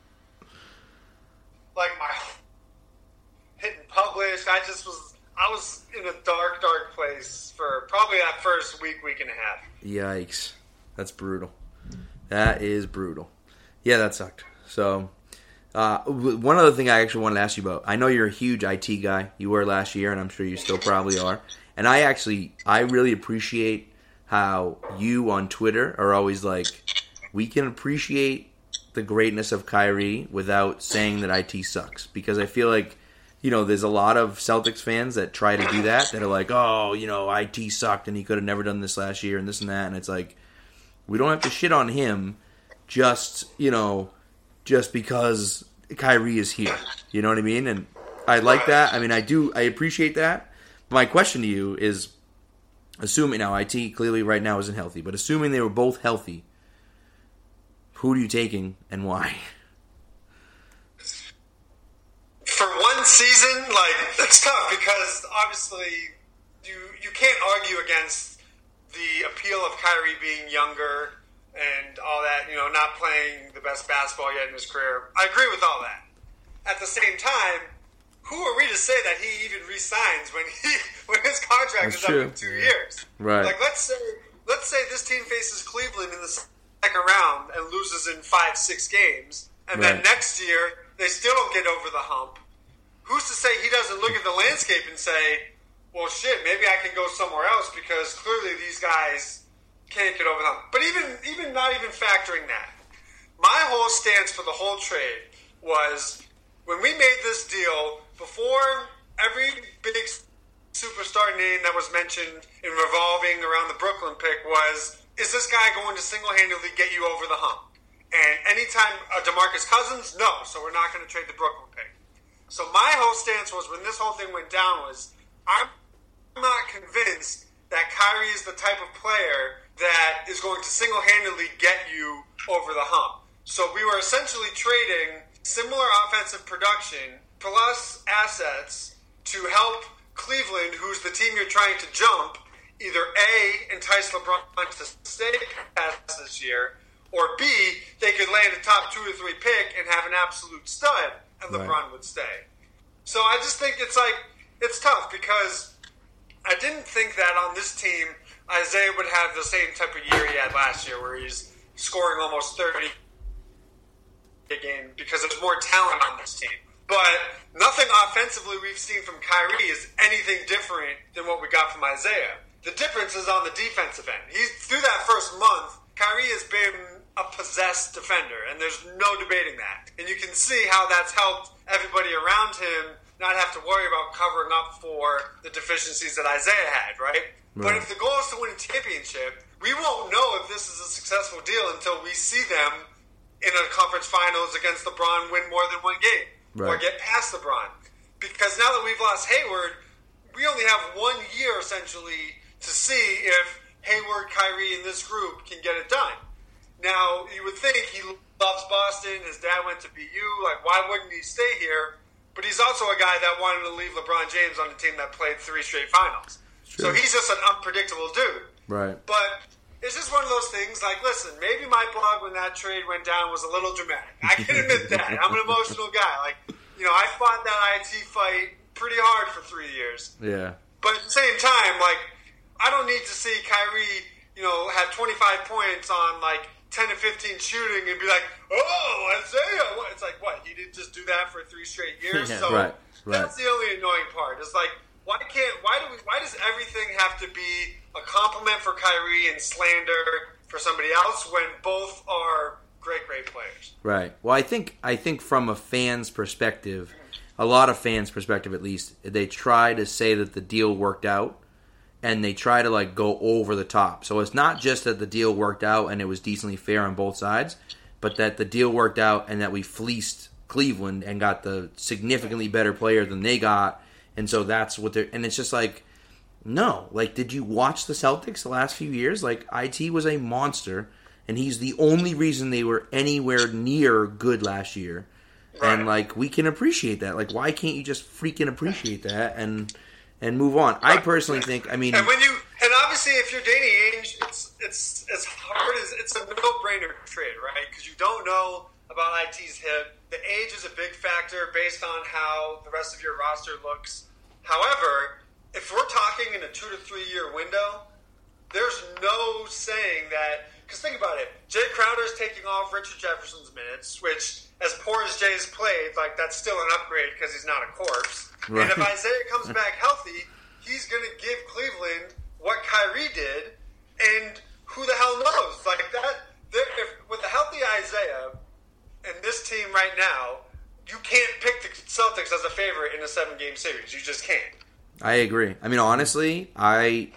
Speaker 3: like my hitting publish. I just was I was in a dark, dark place for probably that first week, week and a half.
Speaker 1: Yikes. That's brutal. That is brutal. Yeah, that sucked. So, uh, one other thing I actually wanted to ask you about. I know you're a huge I T guy. You were last year, and I'm sure you still probably are. And I actually, I really appreciate how you on Twitter are always like, we can appreciate the greatness of Kyrie without saying that I T sucks. Because I feel like, you know, there's a lot of Celtics fans that try to do that, that are like, oh, you know, I T sucked and he could have never done this last year and this and that. And it's like, we don't have to shit on him just, you know, just because Kyrie is here. You know what I mean? And I like that. I mean, I do, I appreciate that. My question to you is, assuming, now I T clearly right now isn't healthy, but assuming they were both healthy, who are you taking and why?
Speaker 3: For one season, like, it's tough because obviously you you can't argue against the appeal of Kyrie being younger and all that, you know, not playing the best basketball yet in his career. I agree with all that. At the same time, who are we to say that he even re-signs when he when his contract
Speaker 1: That's
Speaker 3: is
Speaker 1: true.
Speaker 3: up in two years?
Speaker 1: Right.
Speaker 3: Like, let's say let's say this team faces Cleveland in the second round and loses in five, six games, and
Speaker 1: Right.
Speaker 3: then next year they still don't get over the hump. Who's to say he doesn't look at the landscape and say, well, shit, maybe I can go somewhere else because clearly these guys can't get over the hump. But even even not even factoring that, my whole stance for the whole trade was when we made this deal, before every big superstar name that was mentioned in revolving around the Brooklyn pick was, is this guy going to single-handedly get you over the hump? And anytime uh, DeMarcus Cousins, no, so we're not going to trade the Brooklyn pick. So my whole stance was when this whole thing went down was, I'm not convinced that Kyrie is the type of player that is going to single-handedly get you over the hump. So we were essentially trading similar offensive production plus assets to help Cleveland, who's the team you're trying to jump, either A, entice LeBron to stay past this year, or B, they could land a top two or three pick and have an absolute stud, and LeBron
Speaker 1: Right.
Speaker 3: would stay. So I just think it's like, it's tough because I didn't think that on this team Isaiah would have the same type of year he had last year where he's scoring almost thirty a game because there's more talent on this team. But nothing offensively we've seen from Kyrie is anything different than what we got from Isaiah. The difference is on the defensive end. He's through that first month, Kyrie has been a possessed defender, and there's no debating that. And you can see how that's helped everybody around him not have to worry about covering up for the deficiencies that Isaiah had, right? But
Speaker 1: Right.
Speaker 3: if the goal is to win a championship, we won't know if this is a successful deal until we see them in a conference finals against LeBron win more than one game or
Speaker 1: Right.
Speaker 3: get past LeBron. Because now that we've lost Hayward, we only have one year essentially to see if Hayward, Kyrie, and this group can get it done. Now, you would think he loves Boston, his dad went to B U, like why wouldn't he stay here? But he's also a guy that wanted to leave LeBron James on a team that played three straight finals. So he's just an unpredictable dude.
Speaker 1: Right.
Speaker 3: But it's just one of those things, like, listen, maybe my blog when that trade went down was a little dramatic. I can admit that. I'm an emotional guy. Like, you know, I fought that I T fight pretty hard for three years.
Speaker 1: Yeah.
Speaker 3: But at the same time, like, I don't need to see Kyrie, you know, have twenty-five points on, like, ten to fifteen shooting and be like, oh, Isaiah. What? It's like, what? He didn't just do that for three straight years?
Speaker 2: Yeah.
Speaker 3: So
Speaker 1: Right, right.
Speaker 3: that's the only annoying part. It's like, why can't, why do we, why does everything have to be a compliment for Kyrie and slander for somebody else when both are great, great players?
Speaker 1: Right. Well, I think I think from a fan's perspective, a lot of fans' perspective at least, they try to say that the deal worked out, and they try to like go over the top. So it's not just that the deal worked out and it was decently fair on both sides, but that the deal worked out and that we fleeced Cleveland and got the significantly better player than they got, and so that's what they're. And it's just like, No. Like, did you watch the Celtics the last few years? Like, I T was a monster, and he's the only reason they were anywhere near good last year. Right. And, like, we can appreciate that. Like, why can't you just freaking appreciate that and and move on? Right. I personally think, I mean...
Speaker 3: And when you... And obviously, if you're Danny Ainge, it's, it's as hard as... It's a no-brainer trade, right? Because you don't know about I T's hip. The age is a big factor based on how the rest of your roster looks. However, if we're talking in a two to three year window, there's no saying that. Because think about it, Jay Crowder's taking off Richard Jefferson's minutes, which, as poor as Jay's played, like that's still an upgrade because he's not a corpse. Right. And if Isaiah comes back healthy, he's going to give Cleveland what Kyrie did, and who the hell knows? Like that, if, with a healthy Isaiah and this team right now, you can't pick the Celtics as a favorite in a seven-game series. You just can't.
Speaker 1: I agree. I mean, honestly, I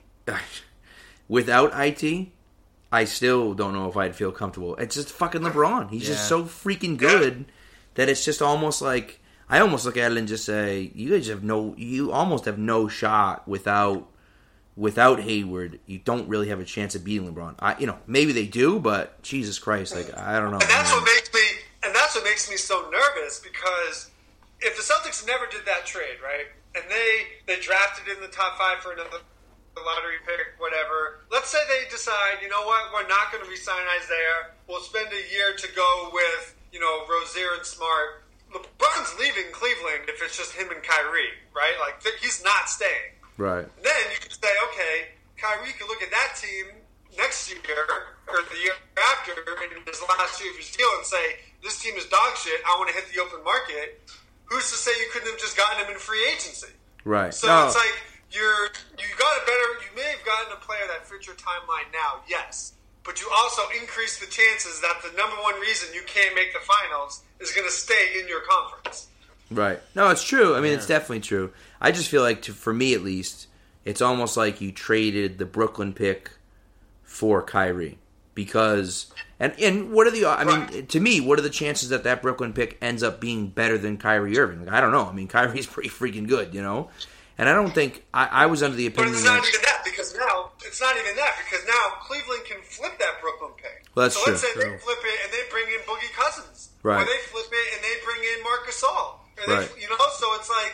Speaker 1: without I T, I still don't know if I'd feel comfortable. It's just fucking LeBron. He's yeah. just so freaking good yeah. that it's just almost like I almost look at it and just say, you guys have no, you almost have no shot without without Hayward. You don't really have a chance of beating LeBron. I, you know, maybe they do, but Jesus Christ, like I don't know.
Speaker 3: And that's what makes me. And that's what makes me so nervous, because if the Celtics never did that trade, right, and they, they drafted in the top five for another lottery pick, whatever, let's say they decide, you know what, we're not going to re-sign Isaiah, we'll spend a year to go with, you know, Rozier and Smart. LeBron's leaving Cleveland if it's just him and Kyrie, right? Like, he's not staying.
Speaker 1: Right.
Speaker 3: Then you can say, okay, Kyrie can look at that team next year, or the year after, in his last year of his deal, and say, this team is dog shit, I want to hit the open market. Who's to say you couldn't have just gotten him in free agency?
Speaker 1: Right.
Speaker 3: So
Speaker 1: no.
Speaker 3: it's like, you're, you got a better, you may have gotten a player that fits your timeline now, yes. But you also increase the chances that the number one reason you can't make the finals is going to stay in your conference.
Speaker 1: Right. No, it's true. I mean, yeah. it's definitely true. I just feel like, to, for me at least, it's almost like you traded the Brooklyn pick for Kyrie. Because, and, and what are the, I mean, right. to me, what are the chances that that Brooklyn pick ends up being better than Kyrie Irving? Like, I don't know. I mean, Kyrie's pretty freaking good, you know? And I don't think, I, I was under the opinion
Speaker 3: But it's not that, even that, because now, it's not even that, because now Cleveland can flip that Brooklyn pick.
Speaker 1: Well, that's
Speaker 3: so
Speaker 1: true.
Speaker 3: let's say
Speaker 1: true.
Speaker 3: they flip it and they bring in Boogie Cousins.
Speaker 1: Right.
Speaker 3: Or they flip it and they bring in Marc Gasol. Or they,
Speaker 1: right.
Speaker 3: You know, so it's like,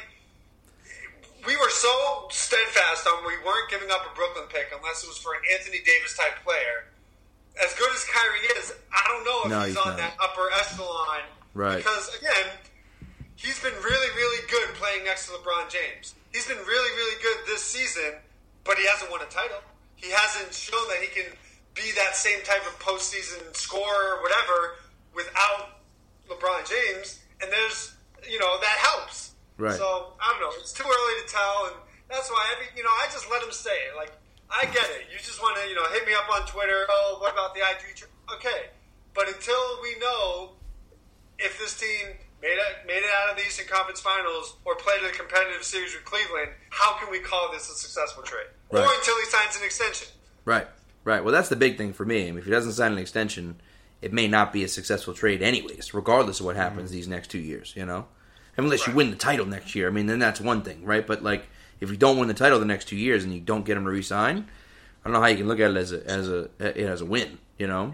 Speaker 3: we were so steadfast on we weren't giving up a Brooklyn pick unless it was for an Anthony Davis type player. As good as Kyrie is, I don't know if
Speaker 1: no,
Speaker 3: he's,
Speaker 1: he's
Speaker 3: on
Speaker 1: not.
Speaker 3: that upper echelon.
Speaker 1: Right.
Speaker 3: Because, again, he's been really, really good playing next to LeBron James. He's been really, really good this season, but he hasn't won a title. He hasn't shown that he can be that same type of postseason scorer or whatever without LeBron James. And there's, you know, that helps.
Speaker 1: Right.
Speaker 3: So, I don't know. It's too early to tell, and that's why, every, you know, I just let him say it. Like, I get it. You just want to, you know, hit me up on Twitter. Oh, what about the I G? Okay. But until we know if this team made it, made it out of the Eastern Conference Finals or played a competitive series with Cleveland, how can we call this a successful trade? Right. Or until he signs an extension.
Speaker 1: Right. Right. Well, that's the big thing for me. I mean, if he doesn't sign an extension, it may not be a successful trade anyways, regardless of what happens mm-hmm. these next two years, you know? Unless right. you win the title next year. I mean, then that's one thing, right? But, like, if you don't win the title the next two years and you don't get him to re-sign, I don't know how you can look at it as a as a as a win. You know,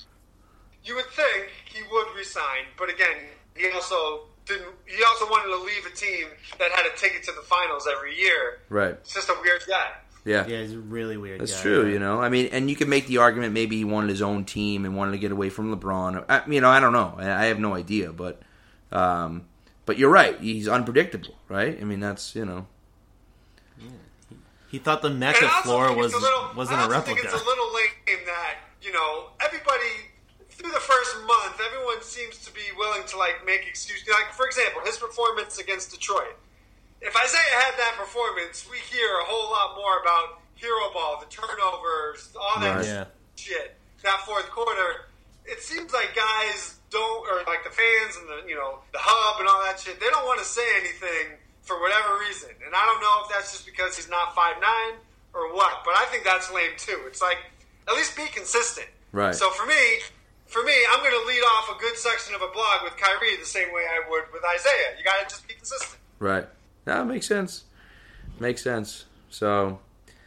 Speaker 3: you would think he would resign, but again, he also didn't. He also wanted to leave a team that had a ticket to the finals every year.
Speaker 1: Right.
Speaker 3: It's just a weird guy.
Speaker 1: Yeah.
Speaker 2: Yeah, he's a really weird.
Speaker 1: That's
Speaker 2: guy,
Speaker 1: true.
Speaker 2: yeah.
Speaker 1: You know, I mean, and you can make the argument maybe he wanted his own team and wanted to get away from LeBron. I, you know, I don't know. I, I have no idea, but um, but you're right. He's unpredictable, right? I mean, that's you know.
Speaker 2: Yeah. He thought the Mecca floor was,
Speaker 3: a little,
Speaker 2: wasn't
Speaker 3: a
Speaker 2: replica.
Speaker 3: I think it's a little lame that, you know, everybody, through the first month, everyone seems to be willing to, like, make excuses. Like, for example, his performance against Detroit. If Isaiah had that performance, we hear a whole lot more about hero ball, the turnovers, all that
Speaker 1: right.
Speaker 2: yeah.
Speaker 3: shit. That fourth quarter, it seems like guys don't, or like the fans and the, you know, the hub and all that shit, they don't want to say anything for whatever reason. And I don't know if that's just because he's not five nine or what, but I think that's lame too. It's like, at least be consistent.
Speaker 1: Right.
Speaker 3: So for me, for me, I'm going to lead off a good section of a blog with Kyrie the same way I would with Isaiah. You got to just be consistent.
Speaker 1: Right. That makes sense. Makes sense. So,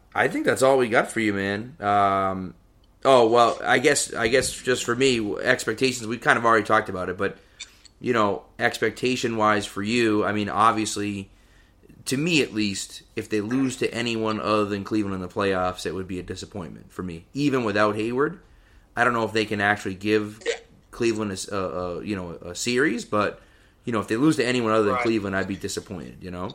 Speaker 1: I think that's all we got for you, man. Um, oh well, I guess I guess just for me, expectations. We kind of already talked about it, but you know, expectation wise for you, I mean, obviously, to me at least, if they lose to anyone other than Cleveland in the playoffs, it would be a disappointment for me. Even without Hayward, I don't know if they can actually give Cleveland a, a, a you know a series, but you know, if they lose to anyone other than
Speaker 3: right.
Speaker 1: Cleveland, I'd be disappointed. You know.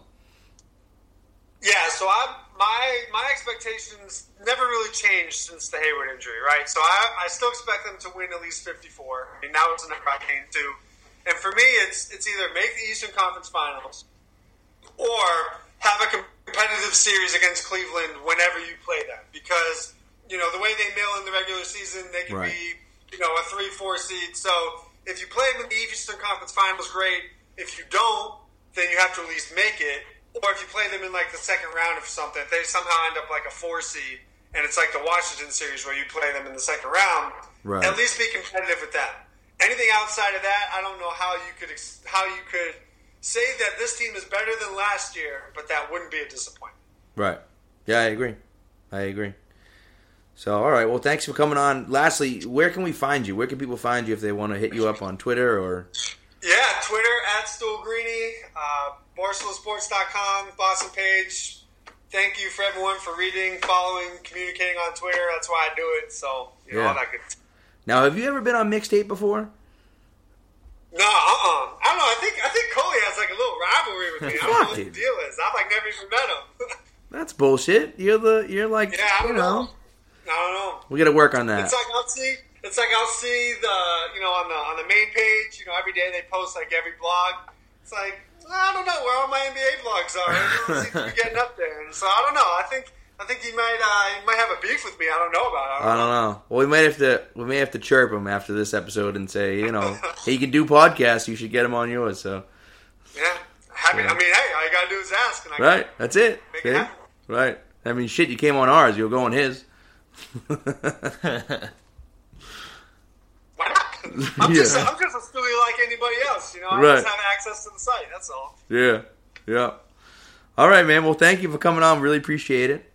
Speaker 3: Yeah, so I my my expectations never really changed since the Hayward injury, right? So I, I still expect them to win at least fifty-four. I mean, now it's a number I came to. And for me, it's it's either make the Eastern Conference Finals or have a competitive series against Cleveland whenever you play them. Because, you know, the way they mill in the regular season, they can
Speaker 1: right.
Speaker 3: be, you know, a three four seed. So if you play them in the Eastern Conference Finals, great. If you don't, then you have to at least make it. Or if you play them in, like, the second round or something, if they somehow end up like a four seed, and it's like the Washington series where you play them in the second round,
Speaker 1: right.
Speaker 3: at least be competitive with them. Anything outside of that, I don't know how you could how you could say that this team is better than last year, but that wouldn't be a disappointment.
Speaker 1: Right. Yeah, I agree. I agree. So, all right. Well, thanks for coming on. Lastly, where can we find you? Where can people find you if they want to hit you up on Twitter or?
Speaker 3: Yeah, Twitter at Stool Greeny, uh, Barstool Sports dot com, Boston page. Thank you for everyone for reading, following, communicating on Twitter. That's why I do it. So, you know,
Speaker 1: yeah.
Speaker 3: all that good stuff.
Speaker 1: Now, have you ever been on Mixtape before?
Speaker 3: No, uh-uh. I don't know. I think I think Coley has like a little rivalry with me. I don't know what the deal is. I've like never even met him.
Speaker 1: That's bullshit. You're the you're like
Speaker 3: yeah, I don't
Speaker 1: you know.
Speaker 3: know. I don't know.
Speaker 1: We got to work on that.
Speaker 3: It's like I'll see. It's like I'll see the you know on the on the main page. You know, every day they post like every blog. It's like I don't know where all my N B A blogs are. Everyone seems to be getting up there, and so I don't know. I think. I think he might uh, he might have a beef with me. I don't know about it. I don't,
Speaker 1: I don't know. know. Well, we might have to we may have to chirp him after this episode and say, you know, he can do podcasts. You should get him on yours. So
Speaker 3: yeah, happy.
Speaker 1: Yeah.
Speaker 3: I mean, hey, all you gotta do is ask. And I
Speaker 1: right, that's it.
Speaker 3: Make
Speaker 1: See?
Speaker 3: it happen.
Speaker 1: Right. I mean, shit. You came on ours. You'll go on his.
Speaker 3: Why not? I'm
Speaker 1: Yeah.
Speaker 3: just I'm just as silly like anybody else. You know, I
Speaker 1: Right.
Speaker 3: just have access to the site. That's all.
Speaker 1: Yeah. Yeah. All right, man. Well, thank you for coming on. Really appreciate it.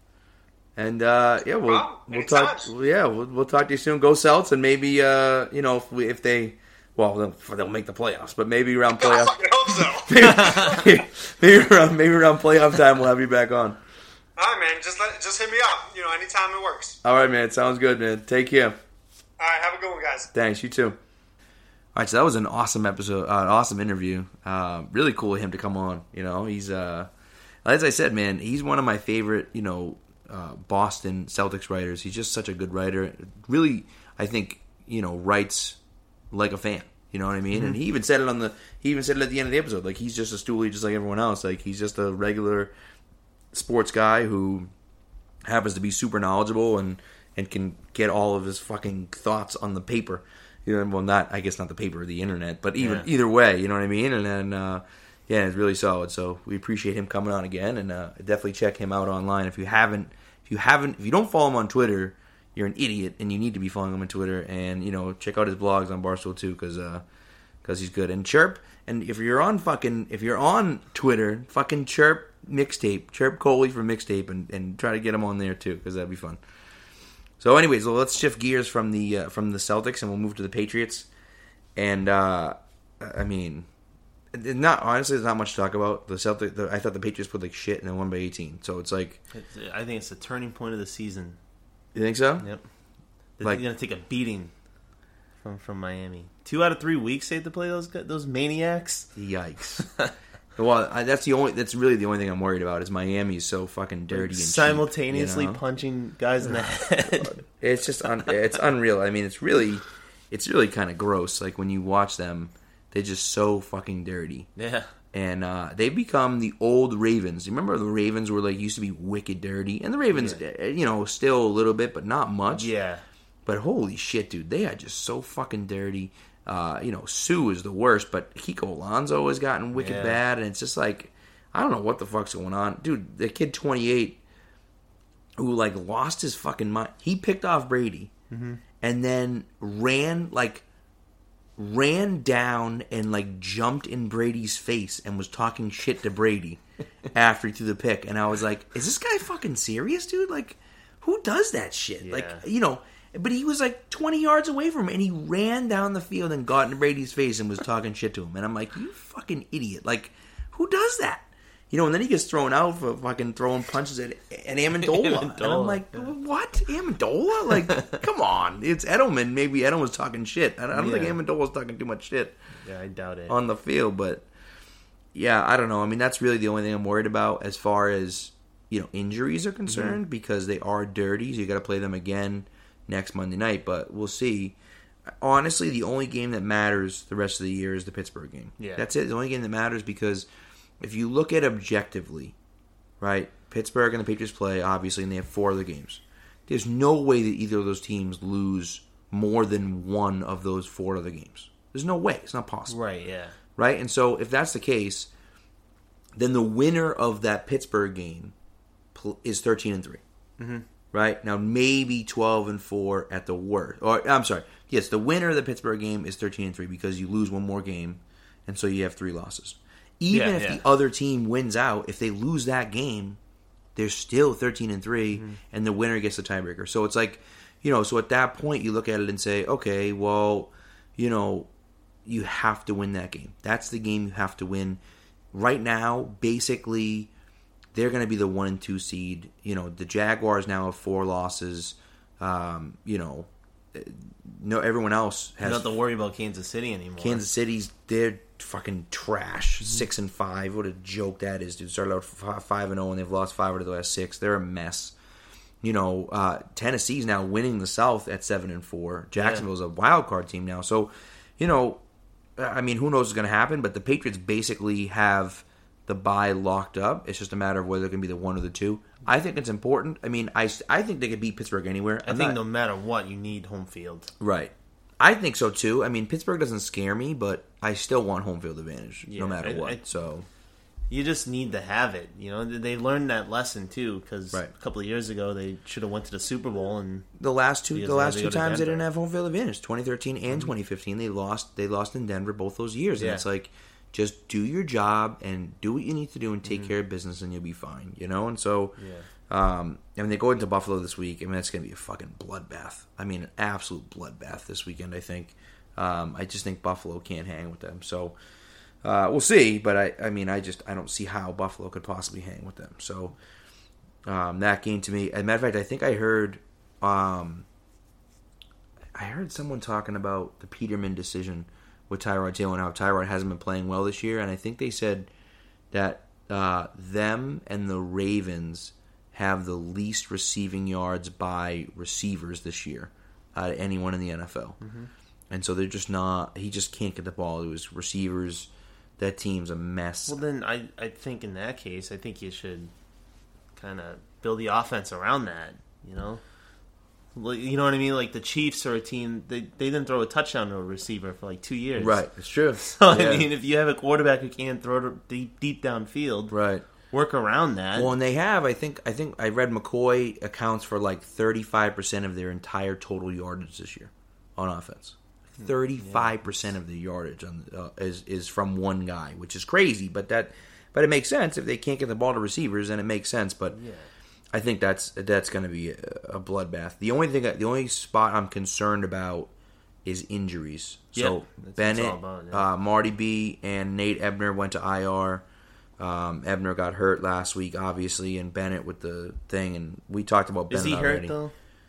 Speaker 1: And uh, yeah, we'll
Speaker 3: Wow,
Speaker 1: we'll talk. Yeah, we'll, we'll talk to you soon. Go Celts, and maybe uh, you know if we, if they well they'll, they'll make the playoffs, but maybe around
Speaker 3: I
Speaker 1: playoff
Speaker 3: fucking hope so.
Speaker 1: maybe, maybe around maybe around playoff time we'll have you back on.
Speaker 3: All right, man. Just let just hit me up. You know, anytime it works.
Speaker 1: All right, man. Sounds good, man. Take care.
Speaker 3: All right, have a good one, guys.
Speaker 1: Thanks. You too. All right, so that was an awesome episode, uh, an awesome interview. Uh, really cool of him to come on. You know, he's uh, as I said, man, he's one of my favorite. You know. Uh, Boston Celtics writers. He's just such a good writer. Really, I think you know writes like a fan. You know what I mean? Mm-hmm. And he even said it on the. He even said it at the end of the episode. Like he's just a stoolie, just like everyone else. Like he's just a regular sports guy who happens to be super knowledgeable and and can get all of his fucking thoughts on the paper. You know, well, not I guess not the paper, the internet, but even yeah. either way, you know what I mean? And then. Uh, Yeah, it's really solid. So we appreciate him coming on again, and uh, definitely check him out online if you haven't. If you haven't, if you don't follow him on Twitter, you're an idiot, and you need to be following him on Twitter. And you know, check out his blogs on Barstool too, because because uh, he's good. And chirp, and if you're on fucking, if you're on Twitter, fucking chirp Mixtape, chirp Coley from Mixtape, and, and try to get him on there too, because that'd be fun. So, anyways, well, let's shift gears from the uh, from the Celtics, and we'll move to the Patriots. And uh, I mean. Not honestly, there's not much to talk about. The Celtics, the, I thought the Patriots played like shit and then won by eighteen. So it's like,
Speaker 2: it's, I think it's the turning point of the season.
Speaker 1: You think so?
Speaker 2: Yep. They're
Speaker 1: like,
Speaker 2: going to take a beating from from Miami. Two out of three weeks they have to play those those maniacs.
Speaker 1: Yikes! Well, I, that's the only. That's really the only thing I'm worried about is Miami's so fucking dirty and
Speaker 2: simultaneously
Speaker 1: cheap, you know?
Speaker 2: punching guys in the head.
Speaker 1: It's just un, it's unreal. I mean, it's really it's really kind of gross. Like when you watch them. They're just so fucking dirty.
Speaker 2: Yeah.
Speaker 1: And uh, they've become the old Ravens. You remember the Ravens were like used to be wicked dirty? And the Ravens, yeah. you know, still a little bit, but not much.
Speaker 2: Yeah.
Speaker 1: But holy shit, dude. They are just so fucking dirty. Uh, you know, Sue is the worst, but Kiko Alonso has gotten wicked yeah. bad. And it's just like, I don't know what the fuck's going on. Dude, the kid twenty-eight who like lost his fucking mind. He picked off Brady
Speaker 2: mm-hmm.
Speaker 1: and then ran like ran down and like jumped in Brady's face and was talking shit to Brady after he threw the pick. And I was like, is this guy fucking serious, dude? Like, who does that shit?
Speaker 2: Yeah.
Speaker 1: Like, you know, but he was like twenty yards away from him and he ran down the field and got in Brady's face and was talking shit to him. And I'm like, you fucking idiot. Like, who does that? You know, and then he gets thrown out for fucking throwing punches at, at Amendola.
Speaker 2: Amendola,
Speaker 1: And I'm like,
Speaker 2: yeah.
Speaker 1: what? Amendola? Like, come on. It's Edelman. Maybe Edelman was talking shit. I don't
Speaker 2: Yeah.
Speaker 1: think Amendola was talking too much shit
Speaker 2: Yeah, I doubt it.
Speaker 1: on the field. But, yeah, I don't know. I mean, that's really the only thing I'm worried about as far as, you know, injuries are concerned
Speaker 2: Mm-hmm.
Speaker 1: because they are dirty. So you got to play them again next Monday night. But we'll see. Honestly, the only game that matters the rest of the year is the Pittsburgh game.
Speaker 2: Yeah.
Speaker 1: That's it. The only game that matters because if you look at objectively, right, Pittsburgh and the Patriots play, obviously, and they have four other games. There's no way that either of those teams lose more than one of those four other games. There's no way. It's not possible.
Speaker 2: Right, yeah.
Speaker 1: Right? And so if that's the case, then the winner of that Pittsburgh game pl- is thirteen and three.
Speaker 2: Mm-hmm.
Speaker 1: Right? Now, maybe twelve and four at the worst. Or, I'm sorry. Yes, the winner of the Pittsburgh game is thirteen and three because you lose one more game, and so you have three losses. Even
Speaker 2: Yeah,
Speaker 1: if
Speaker 2: yeah.
Speaker 1: the other team wins out, if they lose that game, they're still thirteen and three,
Speaker 2: Mm-hmm.
Speaker 1: and the winner gets the tiebreaker. So it's like, you know, so at that point you look at it and say, okay, well, you know, you have to win that game. That's the game you have to win. Right now, basically, they're going to be the one and two seed. You know, the Jaguars now have four losses. Um, you know, no, everyone else
Speaker 2: You
Speaker 1: has.
Speaker 2: don't have to worry about Kansas City anymore.
Speaker 1: Kansas City's they're fucking trash. Six and five. What a joke that is, dude. Started out f- five and zero, and they've lost five out of the last six. They're a mess. You know, uh, Tennessee's now winning the South at seven and four. Jacksonville's a wild card team now. So, you know, I mean, who knows what's going to happen? But the Patriots basically have the bye locked up. It's just a matter of whether it can be the one or the two. I think it's important. I mean, I, I think they could beat Pittsburgh anywhere.
Speaker 2: I
Speaker 1: I'm
Speaker 2: think
Speaker 1: not-
Speaker 2: no matter what, you need home field.
Speaker 1: Right. I think so too. I mean, Pittsburgh doesn't scare me, but I still want home field advantage
Speaker 2: Yeah,
Speaker 1: no matter
Speaker 2: I-
Speaker 1: what.
Speaker 2: I-
Speaker 1: so,
Speaker 2: You just need to have it. You know, they learned that lesson too because
Speaker 1: Right.
Speaker 2: a couple of years ago they should have went to the Super Bowl and
Speaker 1: the last two
Speaker 2: Because
Speaker 1: the
Speaker 2: they had
Speaker 1: last
Speaker 2: to
Speaker 1: two
Speaker 2: go to
Speaker 1: times they
Speaker 2: Denver.
Speaker 1: didn't have home field advantage, twenty thirteen and twenty fifteen. They lost they lost in Denver both those years. And
Speaker 2: Yeah.
Speaker 1: it's like just do your job and do what you need to do and take
Speaker 2: Mm-hmm.
Speaker 1: care of business and you'll be fine, you know? And so
Speaker 2: yeah.
Speaker 1: Um, I mean, they go into Buffalo this week. I mean, that's going to be a fucking bloodbath. I mean, an absolute bloodbath this weekend, I think. Um, I just think Buffalo can't hang with them. So, uh, we'll see. But, I, I mean, I just I don't see how Buffalo could possibly hang with them. So, um, that game to me... As a matter of fact, I think I heard... Um, I heard someone talking about the Peterman decision with Tyrod Taylor and how Tyrod hasn't been playing well this year. And I think they said that uh, them and the Ravens... have the least receiving yards by receivers this year out of anyone in the N F L. Mm-hmm. And so they're just not... He just can't get the ball to his receivers. That team's a mess.
Speaker 2: Well, then I, I think in that case, I think you should kind of build the offense around that, you know? Like, you know what I mean? Like the Chiefs are a team, they, they didn't throw a touchdown to a receiver for like two years.
Speaker 1: Right, it's true.
Speaker 2: So,
Speaker 1: Yeah.
Speaker 2: I mean, if you have a quarterback who can't throw it deep, deep downfield,
Speaker 1: Right.
Speaker 2: work around that.
Speaker 1: Well, and they have, I think, I think I read McCoy accounts for like thirty-five percent of their entire total yardage this year on offense. thirty-five percent of the yardage on uh, is is from one guy, which is crazy, but that but it makes sense if they can't get the ball to receivers, then it makes sense, but
Speaker 2: Yeah.
Speaker 1: I think that's that's going to be a, a bloodbath. The only thing the only spot I'm concerned about is injuries.
Speaker 2: Yeah,
Speaker 1: so
Speaker 2: that's what it's
Speaker 1: Bennett,
Speaker 2: all about, yeah.
Speaker 1: uh, Marty B and Nate Ebner went to I R. Um, Ebner got hurt last week, obviously, and Bennett with the thing, and we talked about
Speaker 2: Is
Speaker 1: Bennett
Speaker 2: he
Speaker 1: already.
Speaker 2: hurt, though?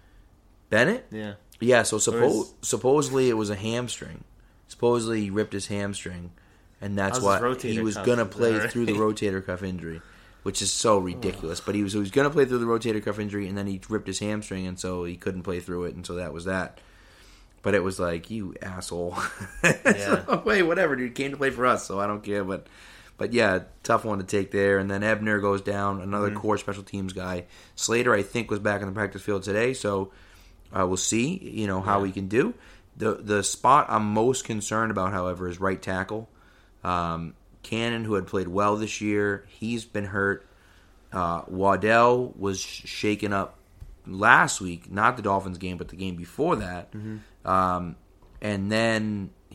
Speaker 1: Bennett?
Speaker 2: Yeah.
Speaker 1: Yeah, so suppo-
Speaker 2: is-
Speaker 1: supposedly it was a hamstring. Supposedly he ripped his hamstring, and that's
Speaker 2: How's
Speaker 1: why
Speaker 2: his rotator
Speaker 1: he was
Speaker 2: cuff?
Speaker 1: going to
Speaker 2: Is
Speaker 1: play
Speaker 2: that right?
Speaker 1: through the rotator cuff injury, which is so ridiculous. But he was, so he was going to play through the rotator cuff injury, and then he ripped his hamstring, and so he couldn't play through it, and so that was that. But it was like, you asshole.
Speaker 2: Yeah.
Speaker 1: So, wait, whatever, dude. Came to play for us, so I don't care. But, but yeah, tough one to take there. And then Ebner goes down, another
Speaker 2: Mm-hmm.
Speaker 1: core special teams guy. Slater, I think, was back in the practice field today, so uh, we'll see, you know, how
Speaker 2: Yeah.
Speaker 1: we can do. The the spot I'm most concerned about, however, is right tackle. Um, Cannon, who had played well this year, he's been hurt. Uh, Waddell was sh- shaken up last week, not the Dolphins game, but the game before that.
Speaker 2: Mm-hmm.
Speaker 1: Um, and then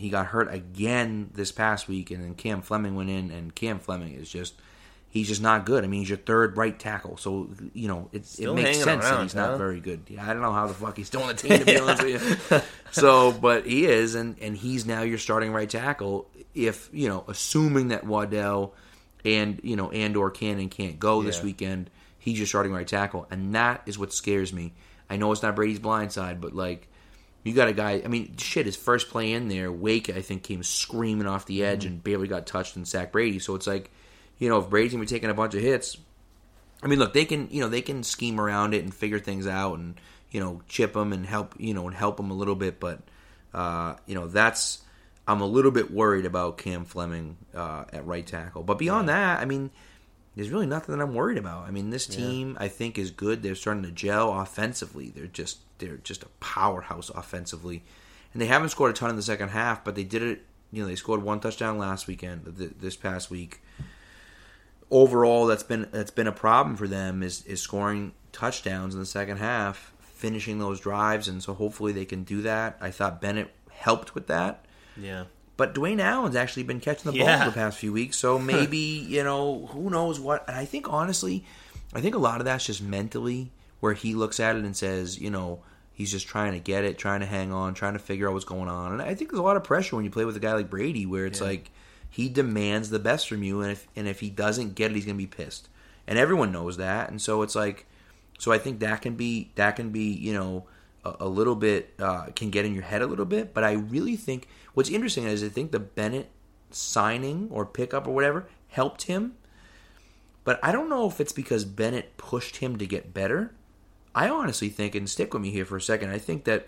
Speaker 1: he got hurt again this past week, and then Cam Fleming went in, and Cam Fleming is just he's just not good. I mean, he's your third right tackle, so you know it, it makes sense
Speaker 2: around,
Speaker 1: that he's
Speaker 2: huh?
Speaker 1: not very good. Yeah, I don't know how the fuck he's still on the team, to be honest with you. So, but he is, and, and he's now your starting right tackle. If you know, assuming that Waddell and you know and or Cannon can't go this
Speaker 2: Yeah.
Speaker 1: weekend, he's your starting right tackle, and that is what scares me. I know it's not Brady's blind side, but like. You got a guy, I mean, shit, his first play in there, Wake, I think, came screaming off the edge and barely got touched and sacked Brady. So it's like, you know, if Brady's going to be taking a bunch of hits, I mean, look, they can, you know, they can scheme around it and figure things out and, you know, chip him and help, you know, and help him a little bit. But, uh, you know, that's, I'm a little bit worried about Cam Fleming uh, at right tackle. But beyond
Speaker 2: Yeah.
Speaker 1: that, I mean, there's really nothing that I'm worried about. I mean, this team, I think, is good. They're starting to gel offensively. They're just they're just a powerhouse offensively, and they haven't scored a ton in the second half, but they did it. You know, they scored one touchdown last weekend. th- This past week, overall, that's been that's been a problem for them is is scoring touchdowns in the second half, finishing those drives, and so hopefully they can do that. I thought Bennett helped with that.
Speaker 2: Yeah.
Speaker 1: But Dwayne Allen's actually been catching the ball
Speaker 2: Yeah.
Speaker 1: the past few weeks, so maybe, you know, who knows what. And I think, honestly, I think a lot of that's just mentally where he looks at it and says, you know, he's just trying to get it, trying to hang on, trying to figure out what's going on. And I think there's a lot of pressure when you play with a guy like Brady where it's
Speaker 2: Yeah.
Speaker 1: like he demands the best from you, and if, and if he doesn't get it, he's going to be pissed. And everyone knows that, and so it's like, so I think that can be, that can be, you know, a, a little bit, uh, can get in your head a little bit, but I really think, what's interesting is I think the Bennett signing or pickup or whatever helped him. But I don't know if it's because Bennett pushed him to get better. I honestly think, and stick with me here for a second, I think that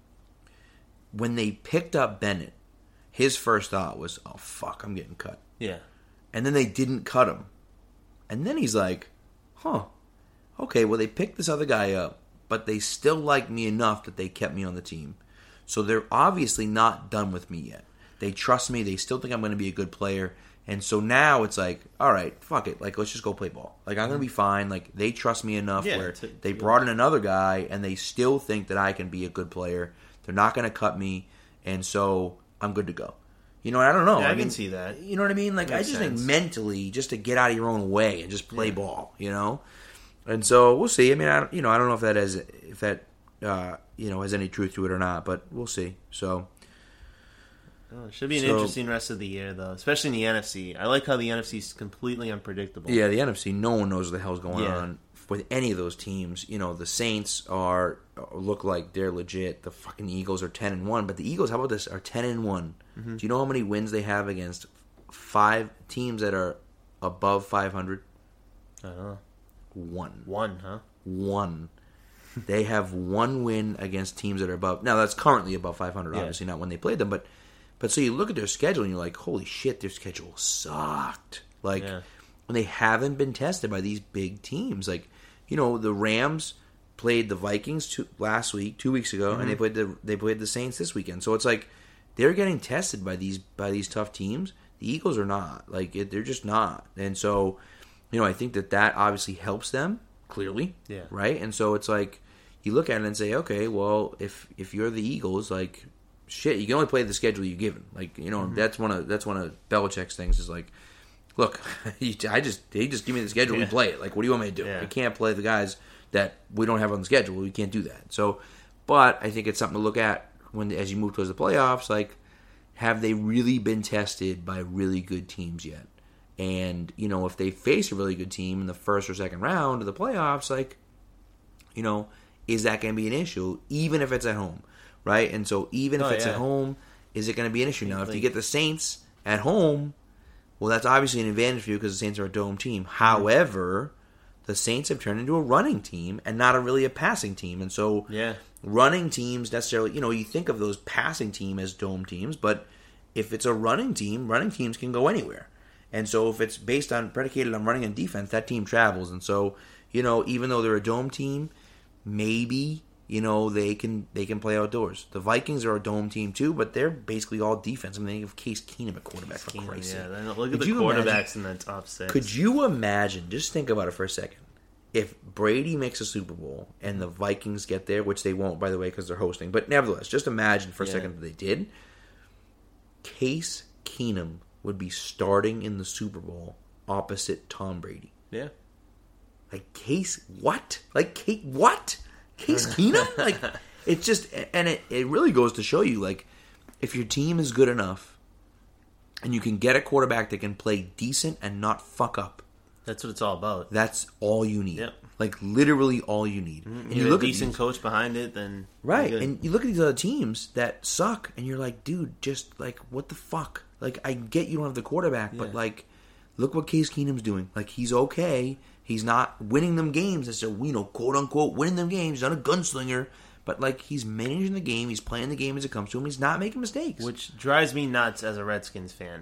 Speaker 1: when they picked up Bennett, his first thought was, oh, fuck, I'm getting cut.
Speaker 2: Yeah.
Speaker 1: And then they didn't cut him. And then he's like, huh, okay, well, they picked this other guy up, but they still like me enough that they kept me on the team. So they're obviously not done with me yet. They trust me. They still think I'm going to be a good player. And so now it's like, all right, fuck it. Like, let's just go play ball. Like, I'm going to be fine. Like, they trust me enough
Speaker 2: Yeah,
Speaker 1: where
Speaker 2: to-
Speaker 1: they brought in another guy, and they still think that I can be a good player. They're not going to cut me, and so I'm good to go. You know, I don't know.
Speaker 2: Yeah, I,
Speaker 1: I
Speaker 2: can
Speaker 1: mean,
Speaker 2: see that.
Speaker 1: You know what I mean? Like, I
Speaker 2: Makes
Speaker 1: just
Speaker 2: sense.
Speaker 1: think mentally, just to get out of your own way and just play
Speaker 2: Yeah.
Speaker 1: ball, you know? And so we'll see. I mean, I, you know, I don't know if that has, if that, uh, you know, has any truth to it or not, but we'll see. So,
Speaker 2: Oh, it should be an
Speaker 1: So-
Speaker 2: interesting rest of the year, though, especially in the N F C. I like how the N F C is completely unpredictable.
Speaker 1: yeah, the N F C, no one knows what the hell's going
Speaker 2: Yeah.
Speaker 1: on with any of those teams. You know, the Saints are look like they're legit. The fucking Eagles are ten and one, but the Eagles, how about this, are ten and one.
Speaker 2: Mm-hmm.
Speaker 1: Do you know how many wins they have against five teams that are above five hundred?
Speaker 2: I don't know.
Speaker 1: One.
Speaker 2: One, huh?
Speaker 1: One. They have one win against teams that are above. Now that's currently above five hundred,
Speaker 2: Yeah.
Speaker 1: obviously not when they played them, but but so you look at their schedule and you're like, holy shit, their schedule sucked. Like,
Speaker 2: Yeah.
Speaker 1: and they haven't been tested by these big teams. Like, you know, the Rams played the Vikings two, last week, two weeks ago,
Speaker 2: Mm-hmm.
Speaker 1: and they played the they played the Saints this weekend. So it's like they're getting tested by these by these tough teams. The Eagles are not. Like, it, they're just not. And so, you know, I think that that obviously helps them clearly.
Speaker 2: Yeah.
Speaker 1: Right. And so it's like you look at it and say, okay, well, if if you're the Eagles, like, shit, you can only play the schedule you're given. Like, you know,
Speaker 2: Mm-hmm.
Speaker 1: that's one of that's one of Belichick's things is like, look, you- I just they just give me the schedule, we
Speaker 2: Yeah.
Speaker 1: play it. Like, what do you want me to do?
Speaker 2: Yeah.
Speaker 1: I can't play the guys that we don't have on the schedule. We can't do that. So, but I think it's something to look at when as you move towards the playoffs. Like, have they really been tested by really good teams yet? And, you know, if they face a really good team in the first or second round of the playoffs, like, you know, is that going to be an issue, even if it's at home, right? And so even if
Speaker 2: Oh,
Speaker 1: it's
Speaker 2: yeah.
Speaker 1: at home, is it going to be an issue? Now, if you
Speaker 2: Like-
Speaker 1: get the Saints at home, well, that's obviously an advantage for you because the Saints are a dome team.
Speaker 2: Mm-hmm.
Speaker 1: However, the Saints have turned into a running team and not a really a passing team. And so
Speaker 2: Yeah.
Speaker 1: running teams necessarily, you know, you think of those passing team as dome teams, but if it's a running team, running teams can go anywhere. And so if it's based on, predicated on running and defense, that team travels. And so, you know, even though they're a dome team, maybe, you know, they can they can play outdoors. The Vikings are a dome team too, but they're basically all defense. I mean, they have Case Keenum at quarterback, for Christ's
Speaker 2: Yeah,
Speaker 1: sake.
Speaker 2: then look at
Speaker 1: Could
Speaker 2: the
Speaker 1: you
Speaker 2: quarterbacks
Speaker 1: imagine-
Speaker 2: in that top six.
Speaker 1: Could you imagine, just think about it for a second, if Brady makes a Super Bowl and the Vikings get there, which they won't, by the way, because they're hosting, but nevertheless, just imagine for a
Speaker 2: Yeah.
Speaker 1: second that they did. Case Keenum would be starting in the Super Bowl opposite Tom Brady.
Speaker 2: Yeah.
Speaker 1: Like, Case, what? Like, Case, what? Case Keenum? Like, it's just, and it, it really goes to show you, like, if your team is good enough and you can get a quarterback that can play decent and not fuck up,
Speaker 2: that's what it's all about.
Speaker 1: that's all you need.
Speaker 2: Yep.
Speaker 1: Like, literally all you need.
Speaker 2: Mm-hmm.
Speaker 1: And
Speaker 2: you,
Speaker 1: you
Speaker 2: look
Speaker 1: look
Speaker 2: a
Speaker 1: at
Speaker 2: decent
Speaker 1: these,
Speaker 2: coach behind it, then
Speaker 1: right,
Speaker 2: you're good.
Speaker 1: and you look at these other teams that suck, and you're like, dude, just, like, what the fuck? Like, I get you don't have the quarterback, but,
Speaker 2: Yeah.
Speaker 1: like, look what Case Keenum's doing. Like, he's okay. He's not winning them games. That's a, you know, quote unquote winning them games. He's not a gunslinger, but like he's managing the game. He's playing the game as it comes to him. He's not making mistakes.
Speaker 2: Which drives me nuts as a Redskins fan,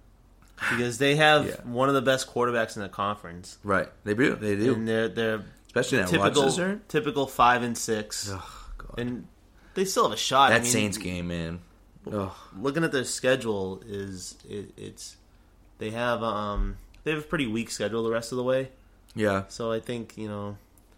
Speaker 2: because they have
Speaker 1: Yeah.
Speaker 2: one of the best quarterbacks in the conference,
Speaker 1: Right? They do. They do.
Speaker 2: and they're they're
Speaker 1: Especially that
Speaker 2: typical
Speaker 1: Rochester.
Speaker 2: typical five and six,
Speaker 1: Oh, God.
Speaker 2: and they still have a shot.
Speaker 1: That
Speaker 2: I mean,
Speaker 1: Saints game, man. Oh,
Speaker 2: looking at their schedule, is it, it's they have um they have a pretty weak schedule the rest of the way.
Speaker 1: yeah.
Speaker 2: So I think, you know,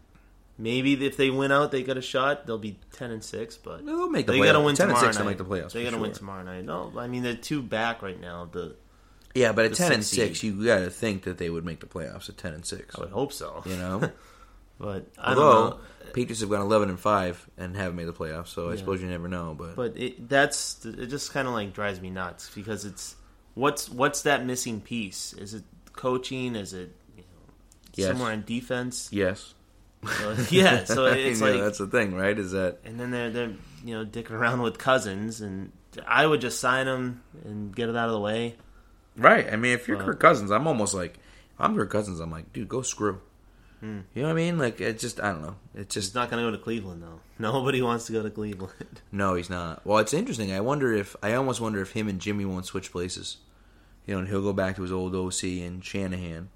Speaker 2: maybe if they win out, they got a shot. They'll be ten and six, but
Speaker 1: They'll make the
Speaker 2: they
Speaker 1: playoffs.
Speaker 2: got to win
Speaker 1: ten and
Speaker 2: tomorrow
Speaker 1: six,
Speaker 2: night.
Speaker 1: they'll make the playoffs.
Speaker 2: They
Speaker 1: got
Speaker 2: got to win tomorrow night. No, I mean they're two back right now. The
Speaker 1: Yeah, but at
Speaker 2: the
Speaker 1: ten and
Speaker 2: sixth
Speaker 1: six,
Speaker 2: seed.
Speaker 1: you got to think that they would make the playoffs at ten and six.
Speaker 2: I would hope so.
Speaker 1: You know.
Speaker 2: But I don't
Speaker 1: Although
Speaker 2: know.
Speaker 1: Patriots have gone eleven and five and haven't made the playoffs, so I
Speaker 2: Yeah.
Speaker 1: suppose you never know. But,
Speaker 2: But it, that's it. Just kind of like drives me nuts, because it's what's what's that missing piece? Is it coaching? Is it, you know,
Speaker 1: Yes.
Speaker 2: somewhere in defense?
Speaker 1: yes,
Speaker 2: So, yeah. So it's
Speaker 1: Yeah,
Speaker 2: like,
Speaker 1: that's the thing, right? Is that
Speaker 2: and then they're they're you know dicking around with Cousins, and I would just sign him and get it out of the way.
Speaker 1: right? I mean, if you're
Speaker 2: Well-
Speaker 1: Kirk Cousins, I'm almost like, if I'm Kirk Cousins, I'm like, dude, go screw.
Speaker 2: Hmm.
Speaker 1: You know what I mean? Like, it just, I don't know. It's
Speaker 2: He's
Speaker 1: just,
Speaker 2: not going to go to Cleveland though. Nobody wants to go to Cleveland.
Speaker 1: no, he's not. Well, it's interesting. I wonder if, I almost wonder if him and Jimmy won't switch places. You know, and he'll go back to his old O C in Shanahan,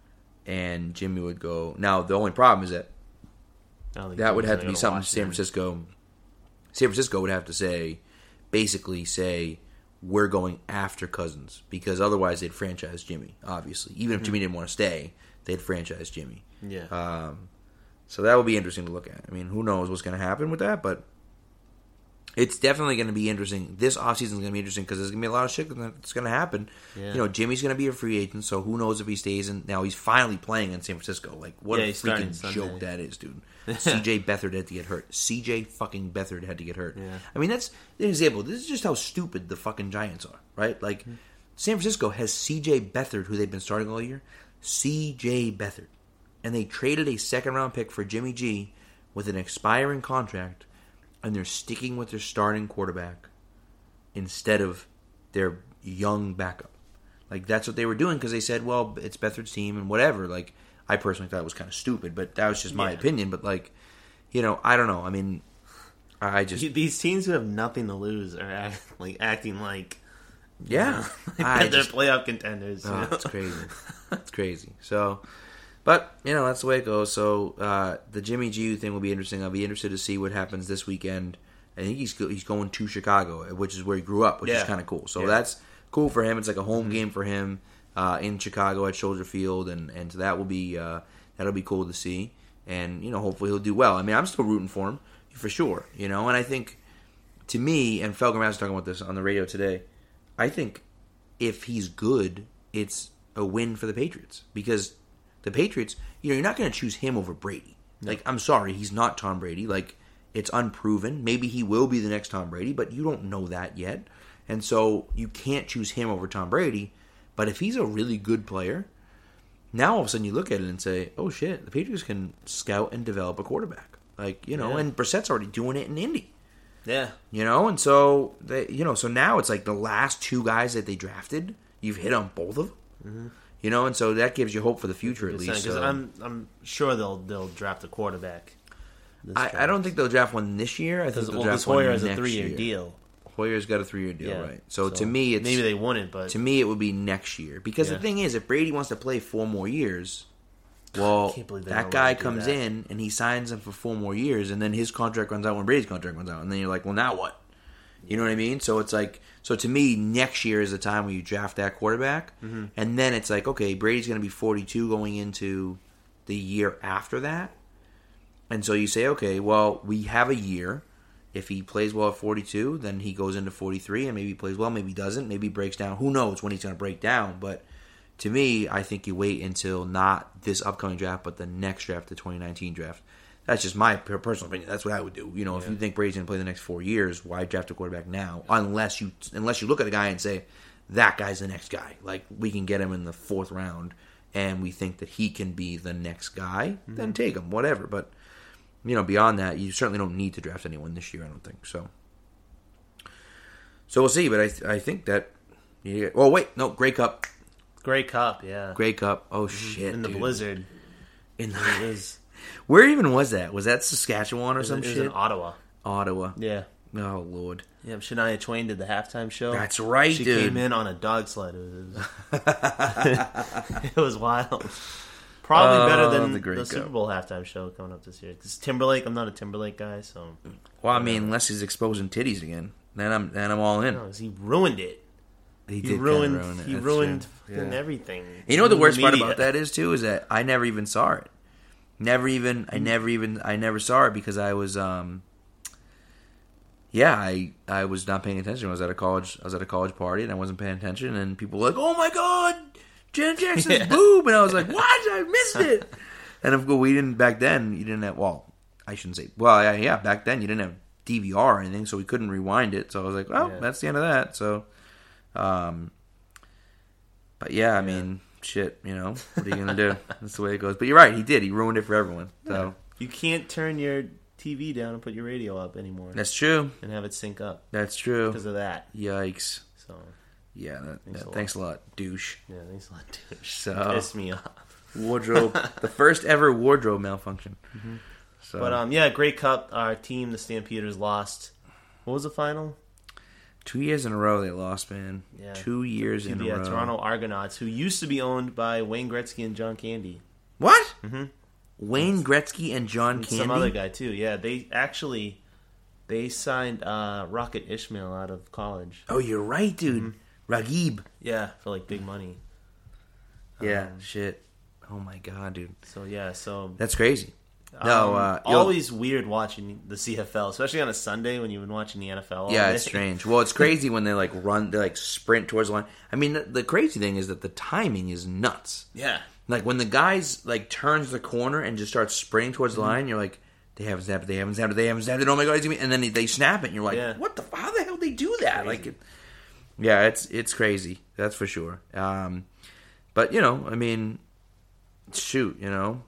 Speaker 1: and Jimmy would go. Now, the only problem is that
Speaker 2: I don't think
Speaker 1: that would
Speaker 2: Jimmy's
Speaker 1: have to
Speaker 2: gonna
Speaker 1: be
Speaker 2: go
Speaker 1: something
Speaker 2: Washington.
Speaker 1: San Francisco. San Francisco would have to say, basically say, we're going after Cousins, because otherwise they'd franchise Jimmy. Obviously, even if Jimmy didn't want to stay, they'd franchise Jimmy.
Speaker 2: Yeah.
Speaker 1: Um, so that would be interesting to look at. I mean, who knows what's going to happen with that, but it's definitely going to be interesting. This offseason is going to be interesting because there's going to be a lot of shit that's going to happen.
Speaker 2: Yeah.
Speaker 1: You know, Jimmy's going to be a free agent, so who knows if he stays in. Now, he's finally playing in San Francisco. Like, what
Speaker 2: Yeah,
Speaker 1: a
Speaker 2: he's starting
Speaker 1: freaking
Speaker 2: Sunday.
Speaker 1: joke that is, dude. C J Beathard had to get hurt. C J fucking Beathard had to get hurt.
Speaker 2: Yeah.
Speaker 1: I mean, that's an example. This is just how stupid the fucking Giants are, right? Like,
Speaker 2: Mm-hmm.
Speaker 1: San Francisco has C J Beathard, who they've been starting all year. C J Beathard. And they traded a second round pick for Jimmy G with an expiring contract, and they're sticking with their starting quarterback instead of their young backup. Like, that's what they were doing because they said, well, it's Beathard's team and whatever. Like, I personally thought it was kind of stupid, but that was just my
Speaker 2: Yeah.
Speaker 1: opinion. But, like, you know, I don't know. I mean, I just,
Speaker 2: These teams who have nothing to lose are act, like acting like
Speaker 1: yeah.
Speaker 2: like
Speaker 1: I
Speaker 2: they're
Speaker 1: just,
Speaker 2: playoff contenders. you
Speaker 1: oh,
Speaker 2: know?
Speaker 1: it's crazy. It's crazy. So, but, you know, that's the way it goes. So, uh, the Jimmy G thing will be interesting. I'll be interested to see what happens this weekend. I think he's go- he's going to Chicago, which is where he grew up, which is
Speaker 2: Yeah.
Speaker 1: kind of cool. So
Speaker 2: Yeah.
Speaker 1: that's cool for him. It's like a home game for him uh, in Chicago at Soldier Field, and, and so that will be uh, that'll be cool to see. And you know, hopefully he'll do well. I mean, I'm still rooting for him for sure. You know, and I think to me, and Felger was talking about this on the radio today. I think if he's good, it's a win for the Patriots because the Patriots, you know, you're not going to choose him over Brady. Like, I'm sorry, he's not Tom Brady. Like, it's unproven. Maybe he will be the next Tom Brady, but you don't know that yet. And so you can't choose him over Tom Brady. But if he's a really good player, now all of a sudden you look at it and say, oh shit, the Patriots can scout and develop a quarterback. Like, you know,
Speaker 2: Yeah.
Speaker 1: and Brissett's already doing it in Indy.
Speaker 2: Yeah.
Speaker 1: You know, and so they, you know, so now it's like the last two guys that they drafted, you've hit on both of them. Mm-hmm. You know, and so that gives you hope for the future at least.
Speaker 2: Because
Speaker 1: So.
Speaker 2: I'm I'm sure they'll they'll draft a quarterback. this
Speaker 1: I, I
Speaker 2: draft.
Speaker 1: don't think they'll draft one this year. I think
Speaker 2: because
Speaker 1: they'll
Speaker 2: well,
Speaker 1: draft
Speaker 2: this Hoyer
Speaker 1: one
Speaker 2: has a
Speaker 1: next
Speaker 2: three year
Speaker 1: year.
Speaker 2: deal.
Speaker 1: Hoyer's got a three-year deal,
Speaker 2: Yeah.
Speaker 1: right? So, to me, it's
Speaker 2: maybe they wouldn't, but
Speaker 1: to me it would be next year because
Speaker 2: Yeah.
Speaker 1: the thing is, if Brady wants to play four more years, well,
Speaker 2: can't believe they
Speaker 1: that
Speaker 2: don't
Speaker 1: guy
Speaker 2: let him do
Speaker 1: comes
Speaker 2: that.
Speaker 1: in and he signs him for four more years, and then his contract runs out when Brady's contract runs out, and then you're like, well, now what? You know what I mean? So it's like, so to me, next year is the time where you draft that quarterback,
Speaker 2: Mm-hmm.
Speaker 1: and then it's like, okay, Brady's going to be forty-two going into the year after that, and so you say, okay, well, we have a year. If he plays well at forty-two, then he goes into forty-three and maybe he plays well, maybe he doesn't, maybe he breaks down. Who knows when he's going to break down? But to me, I think you wait until not this upcoming draft, but the next draft, the twenty nineteen draft. That's just my personal opinion. That's what I would do. You know, yeah. If you think Brady's going to play the next four years, why draft a quarterback now? Unless you unless you look at the guy and say, that guy's the next guy. Like, we can get him in the fourth round, and we think that he can be the next guy, mm-hmm. then take him, whatever. But, you know, beyond that, you certainly don't need to draft anyone this year, I don't think. So, so we'll see. But I I think that... Yeah, oh, wait. No, Grey Cup.
Speaker 2: Grey Cup, yeah.
Speaker 1: Grey Cup. Oh, shit,
Speaker 2: In the
Speaker 1: dude.
Speaker 2: blizzard.
Speaker 1: In the...
Speaker 2: It is.
Speaker 1: Where even was that? Was that Saskatchewan or
Speaker 2: it was,
Speaker 1: some
Speaker 2: it was
Speaker 1: shit?
Speaker 2: in Ottawa.
Speaker 1: Ottawa.
Speaker 2: Yeah.
Speaker 1: Oh, Lord.
Speaker 2: Yeah, Shania Twain did the halftime show.
Speaker 1: That's right,
Speaker 2: she
Speaker 1: dude.
Speaker 2: She came in on a dog sled. It was, it was wild. Probably
Speaker 1: oh,
Speaker 2: better than
Speaker 1: the,
Speaker 2: the Super Bowl halftime show coming up this year. Because Timberlake, I'm not a Timberlake guy, so...
Speaker 1: Well, I mean, unless he's exposing titties again, then I'm then I'm all in.
Speaker 2: No, he ruined it.
Speaker 1: He,
Speaker 2: he
Speaker 1: did
Speaker 2: ruined.
Speaker 1: ruin it.
Speaker 2: He
Speaker 1: That's
Speaker 2: ruined
Speaker 1: yeah.
Speaker 2: everything.
Speaker 1: You know what the worst
Speaker 2: media.
Speaker 1: part about that is too is that I never even saw it. Never even. I never even. I never saw it because I was. um Yeah, I I was not paying attention. I was at a college. I was at a college party and I wasn't paying attention. And people were like, "Oh my god, Janet Jackson's yeah. boob!" And I was like, "What? I missed it." And of course, we didn't back then. You didn't have. Well, I shouldn't say. Well, yeah, yeah, back then you didn't have D V R or anything, so we couldn't rewind it. So I was like, "Oh, yeah. that's the end of that." So, um, but yeah, I yeah. mean, shit, you know, what are you gonna do? That's the way it goes. But you're right. He did. He ruined it for everyone. So
Speaker 2: yeah. You can't turn your T V down and put your radio up anymore.
Speaker 1: That's true.
Speaker 2: And have it sync up.
Speaker 1: That's true.
Speaker 2: Because of that.
Speaker 1: Yikes.
Speaker 2: So.
Speaker 1: Yeah. That, thanks, that,
Speaker 2: a
Speaker 1: thanks a lot, douche.
Speaker 2: Yeah. Thanks a lot, douche.
Speaker 1: So
Speaker 2: pissed me off.
Speaker 1: Wardrobe. The first ever wardrobe malfunction.
Speaker 2: Mm-hmm.
Speaker 1: So.
Speaker 2: But um, yeah, Grey Cup. Our team, the Stampeders, lost. What was the final?
Speaker 1: Two years in a row they lost, man.
Speaker 2: Yeah.
Speaker 1: Two years in
Speaker 2: yeah,
Speaker 1: a row.
Speaker 2: Toronto Argonauts, who used to be owned by Wayne Gretzky and John Candy.
Speaker 1: What?
Speaker 2: Mm-hmm.
Speaker 1: Wayne Gretzky and John
Speaker 2: and
Speaker 1: Candy?
Speaker 2: Some other guy, too. Yeah, they actually... They signed uh, Rocket Ishmael out of college.
Speaker 1: Oh, you're right, dude. Mm-hmm. Ragib.
Speaker 2: Yeah, for like big money.
Speaker 1: Yeah,
Speaker 2: um,
Speaker 1: shit. Oh my god, dude.
Speaker 2: So, yeah, so...
Speaker 1: That's crazy. No,
Speaker 2: um,
Speaker 1: uh,
Speaker 2: always weird watching the C F L, especially on a Sunday when you've been watching the N F L all
Speaker 1: yeah,
Speaker 2: day.
Speaker 1: it's strange. Well, it's crazy when they like run, they like sprint towards the line. I mean, the, the crazy thing is that the timing is nuts.
Speaker 2: Yeah.
Speaker 1: Like when the guys like turns the corner and just starts sprinting towards the mm-hmm. line, you're like, they haven't snapped it, they haven't snapped it, they haven't snapped it. Oh my god, he's gonna be... and then they, they snap it, and you're like, yeah. what the? How the hell did they do that? Like, it, yeah, it's it's crazy. That's for sure. Um, but you know, I mean, shoot, you know.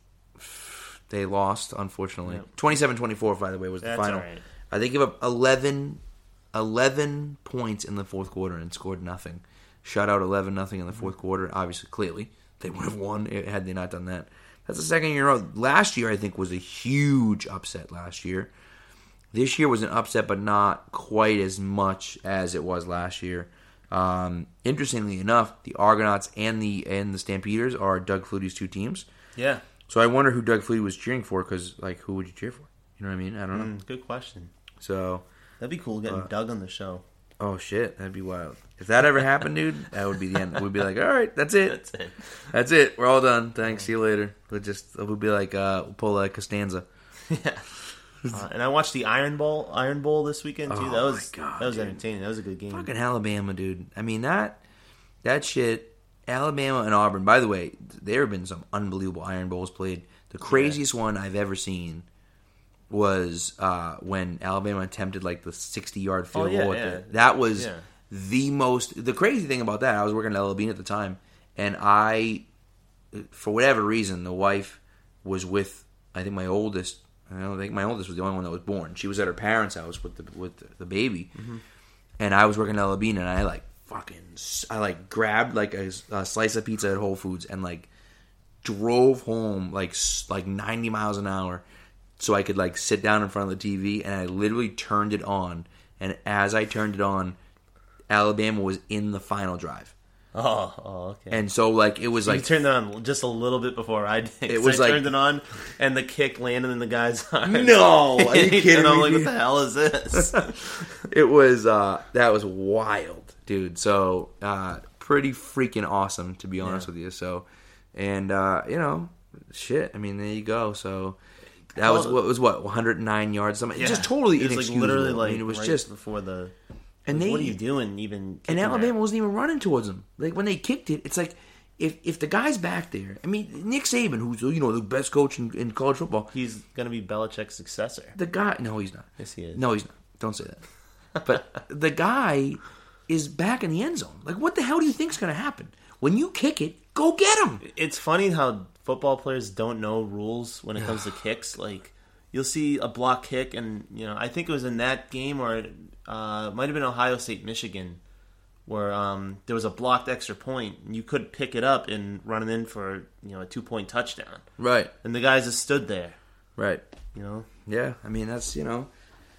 Speaker 1: They lost, unfortunately. Yeah. twenty-seven twenty-four, by the way, was the
Speaker 2: That's
Speaker 1: final.
Speaker 2: Right.
Speaker 1: I think gave up eleven, eleven points in the fourth quarter and scored nothing. Shut out eleven nothing in the fourth quarter. Obviously, clearly, they would have won had they not done that. That's the second year in a row. Last year, I think, was a huge upset last year. This year was an upset, but not quite as much as it was last year. Um, interestingly enough, the Argonauts and the and the Stampeders are Doug Flutie's two teams.
Speaker 2: Yeah.
Speaker 1: So I wonder who Doug Flutie was cheering for, because, like, who would you cheer for? You know what I mean? I don't know.
Speaker 2: Mm, good question.
Speaker 1: So
Speaker 2: that'd be cool getting
Speaker 1: uh,
Speaker 2: Doug on the show.
Speaker 1: Oh, shit. That'd be wild. If that ever happened, dude, that would be the end. We'd be like, all right, that's it.
Speaker 2: That's it.
Speaker 1: That's it. We're all done. Thanks. See you later. We'll just, we'll be like, uh, we'll pull like Costanza.
Speaker 2: Yeah. Uh, and I watched the Iron Bowl Iron Bowl this weekend, too.
Speaker 1: Oh,
Speaker 2: that was
Speaker 1: my God,
Speaker 2: that was
Speaker 1: dude.
Speaker 2: entertaining. That was a good game.
Speaker 1: Fucking Alabama, dude. I mean, that, that shit, Alabama and Auburn. By the way, there have been some unbelievable Iron Bowls played. The craziest yeah. one I've ever seen was uh, when Alabama attempted like the sixty-yard field
Speaker 2: oh, yeah,
Speaker 1: goal.
Speaker 2: yeah.
Speaker 1: The, that was
Speaker 2: yeah.
Speaker 1: the most... The crazy thing about that, I was working at L L Bean at the time, and I, for whatever reason, the wife was with, I think, my oldest. I don't think my oldest was the only one that was born. She was at her parents' house with the with the, the baby, mm-hmm. and I was working at L L Bean, and I like fucking... I like grabbed like a, a slice of pizza at Whole Foods and like drove home like like ninety miles an hour so I could like sit down in front of the T V, and I literally turned it on, and as I turned it on, Alabama was in the final drive.
Speaker 2: Oh, oh okay.
Speaker 1: And so like it was
Speaker 2: so
Speaker 1: like
Speaker 2: you turned it on just a little bit before I did.
Speaker 1: It was
Speaker 2: I
Speaker 1: like,
Speaker 2: turned it on, and the kick landed in the guy's arm.
Speaker 1: No, are you kidding
Speaker 2: and I'm
Speaker 1: me?
Speaker 2: like, what the hell is this?
Speaker 1: It was uh, that was wild, dude. So uh, pretty freaking awesome, to be honest yeah. with you. So. And, uh, you know, shit, I mean, there you go. So, That was
Speaker 2: Well,
Speaker 1: what was what one hundred nine yards. Something
Speaker 2: Yeah.
Speaker 1: just totally
Speaker 2: it was like
Speaker 1: inexcusable.
Speaker 2: literally like
Speaker 1: I mean, it was
Speaker 2: right
Speaker 1: just
Speaker 2: before the.
Speaker 1: and
Speaker 2: like,
Speaker 1: they
Speaker 2: what are you doing? Even
Speaker 1: and
Speaker 2: kicking
Speaker 1: Alabama
Speaker 2: that?
Speaker 1: wasn't even running towards them. Like when they kicked it, it's like if if the guy's back there. I mean, Nick Saban, who's you know the best coach in, in college football,
Speaker 2: He's gonna be Belichick's successor.
Speaker 1: the guy. No, he's not.
Speaker 2: Yes, he is.
Speaker 1: No, he's not. Don't say that. But the guy is back in the end zone. Like, what the hell do you think's going to happen when you kick it? Go get him.
Speaker 2: It's funny how football players don't know rules when it comes to kicks. Like, you'll see a block kick, and you know, I think it was in that game, or it uh, might have been Ohio State, Michigan, where um, there was a blocked extra point, and you could pick it up and run it in for you know a two point touchdown.
Speaker 1: Right.
Speaker 2: And the guys just stood there.
Speaker 1: Right.
Speaker 2: You know.
Speaker 1: Yeah. I mean, that's you know,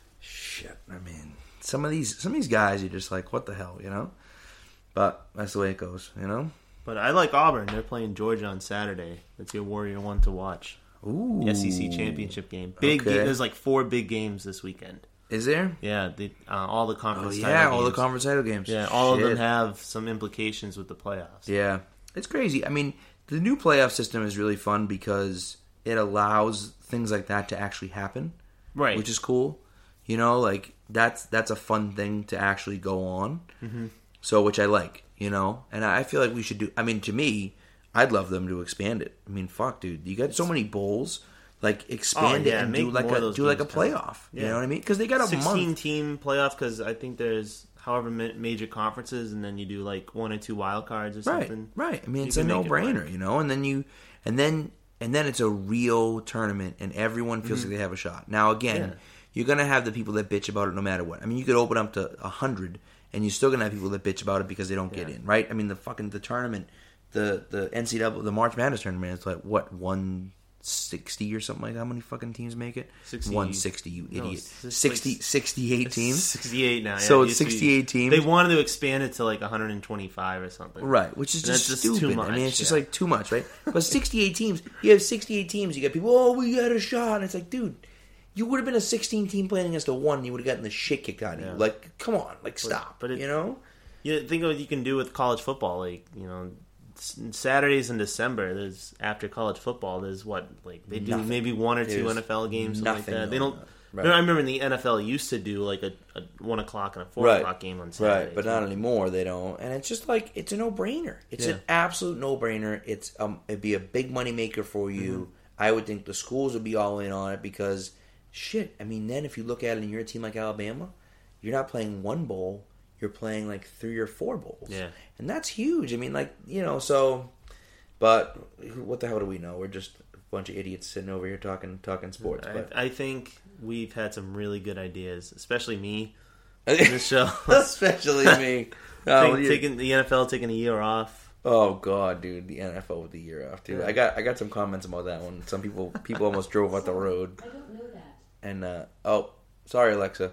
Speaker 1: shit. I mean, some of these some of these guys, you're just like, what the hell, you know? But that's the way it goes, you know.
Speaker 2: But I like Auburn. They're playing Georgia on Saturday. That's your Warrior one to watch.
Speaker 1: Ooh.
Speaker 2: The S E C championship game. Big.
Speaker 1: Okay.
Speaker 2: Game. There's like four big games this weekend.
Speaker 1: Is there?
Speaker 2: Yeah, the, uh, all the
Speaker 1: Oh
Speaker 2: conference.
Speaker 1: yeah,
Speaker 2: title
Speaker 1: all the
Speaker 2: games.
Speaker 1: conference title games.
Speaker 2: Yeah, all
Speaker 1: Shit.
Speaker 2: of them have some implications with the playoffs.
Speaker 1: Yeah, it's crazy. I mean, the new playoff system is really fun because it allows things like that to actually happen,
Speaker 2: Right.
Speaker 1: which is cool. You know, like that's that's a fun thing to actually go on. Mm-hmm. So, which I like. You know, and I feel like we should do. I mean, to me, I'd love them to expand it. I mean, fuck, dude, you got so many bowls. Like expand
Speaker 2: Oh, yeah,
Speaker 1: it and
Speaker 2: make
Speaker 1: do like
Speaker 2: more
Speaker 1: a
Speaker 2: of those
Speaker 1: do like a
Speaker 2: games count.
Speaker 1: playoff. You
Speaker 2: Yeah.
Speaker 1: know what I mean? Because they got a
Speaker 2: sixteen
Speaker 1: month.
Speaker 2: team playoff because I think there's however ma- major conferences, and then you do like one or two wild cards or
Speaker 1: Right,
Speaker 2: something.
Speaker 1: right. I mean,
Speaker 2: You
Speaker 1: it's a
Speaker 2: can make
Speaker 1: no
Speaker 2: it
Speaker 1: brainer,
Speaker 2: work.
Speaker 1: you know. And then you, and then, and then it's a real tournament, and everyone feels like they have a shot. Now, again,
Speaker 2: Mm-hmm. Yeah.
Speaker 1: you're gonna have the people that bitch about it no matter what. I mean, you could open up to a hundred, and you're still gonna have people that bitch about it because they don't get
Speaker 2: Yeah.
Speaker 1: in, right? I mean, the fucking the tournament, the the N C double, the March Madness tournament, it's like what one sixty or something like that. How many fucking teams make it?
Speaker 2: sixty
Speaker 1: one sixty, you
Speaker 2: No,
Speaker 1: idiot.
Speaker 2: it's just
Speaker 1: sixty,
Speaker 2: like-
Speaker 1: sixty-eight teams.
Speaker 2: sixty-eight now. Yeah,
Speaker 1: So
Speaker 2: it
Speaker 1: it's
Speaker 2: used to be-
Speaker 1: sixty-eight teams?
Speaker 2: They wanted to expand it to like one hundred twenty-five or something.
Speaker 1: Right, which is
Speaker 2: And
Speaker 1: just
Speaker 2: that's just
Speaker 1: stupid.
Speaker 2: too much,
Speaker 1: I mean, it's just
Speaker 2: yeah.
Speaker 1: like too much, right? But sixty-eight teams, you have sixty-eight teams. You got people, oh, we had a shot. And it's like, dude, you would have been a sixteen team playing against a one. And you would have gotten the shit kicked out of
Speaker 2: Yeah.
Speaker 1: you. Like, come on, like stop.
Speaker 2: but it-
Speaker 1: you know,
Speaker 2: You think of what you can do with college football, like you know, s- Saturdays in December. There's after college football. There's what like they do
Speaker 1: Nothing.
Speaker 2: maybe one or two
Speaker 1: There's
Speaker 2: N F L games, something like
Speaker 1: nothing
Speaker 2: that. They
Speaker 1: going
Speaker 2: don't.
Speaker 1: on. Right.
Speaker 2: I remember in the N F L used to do like a, a one o'clock and a four
Speaker 1: Right.
Speaker 2: o'clock game on Saturday.
Speaker 1: right? But not anymore. They don't, and it's just like it's a no brainer. It's
Speaker 2: Yeah.
Speaker 1: an absolute no brainer. It's um, it'd be a big money maker for you.
Speaker 2: Mm-hmm.
Speaker 1: I would think the schools would be all in on it because shit. I mean, then if you look at it and you're a team like Alabama, you're not playing one bowl. You're playing like three or four bowls.
Speaker 2: Yeah.
Speaker 1: And that's huge. I mean, like, you know, so, but what the hell do we know? We're just a bunch of idiots sitting over here talking talking sports. But
Speaker 2: I, I think we've had some really good ideas, especially me. in this show,
Speaker 1: especially me. Oh,
Speaker 2: Take-
Speaker 1: you-
Speaker 2: taking the N F L taking a year off.
Speaker 1: oh, God, dude, the N F L with the year off, dude. I got I got some comments about that one. Some people people almost drove out the road.
Speaker 4: I don't know that.
Speaker 1: And, uh, oh, sorry, Alexa.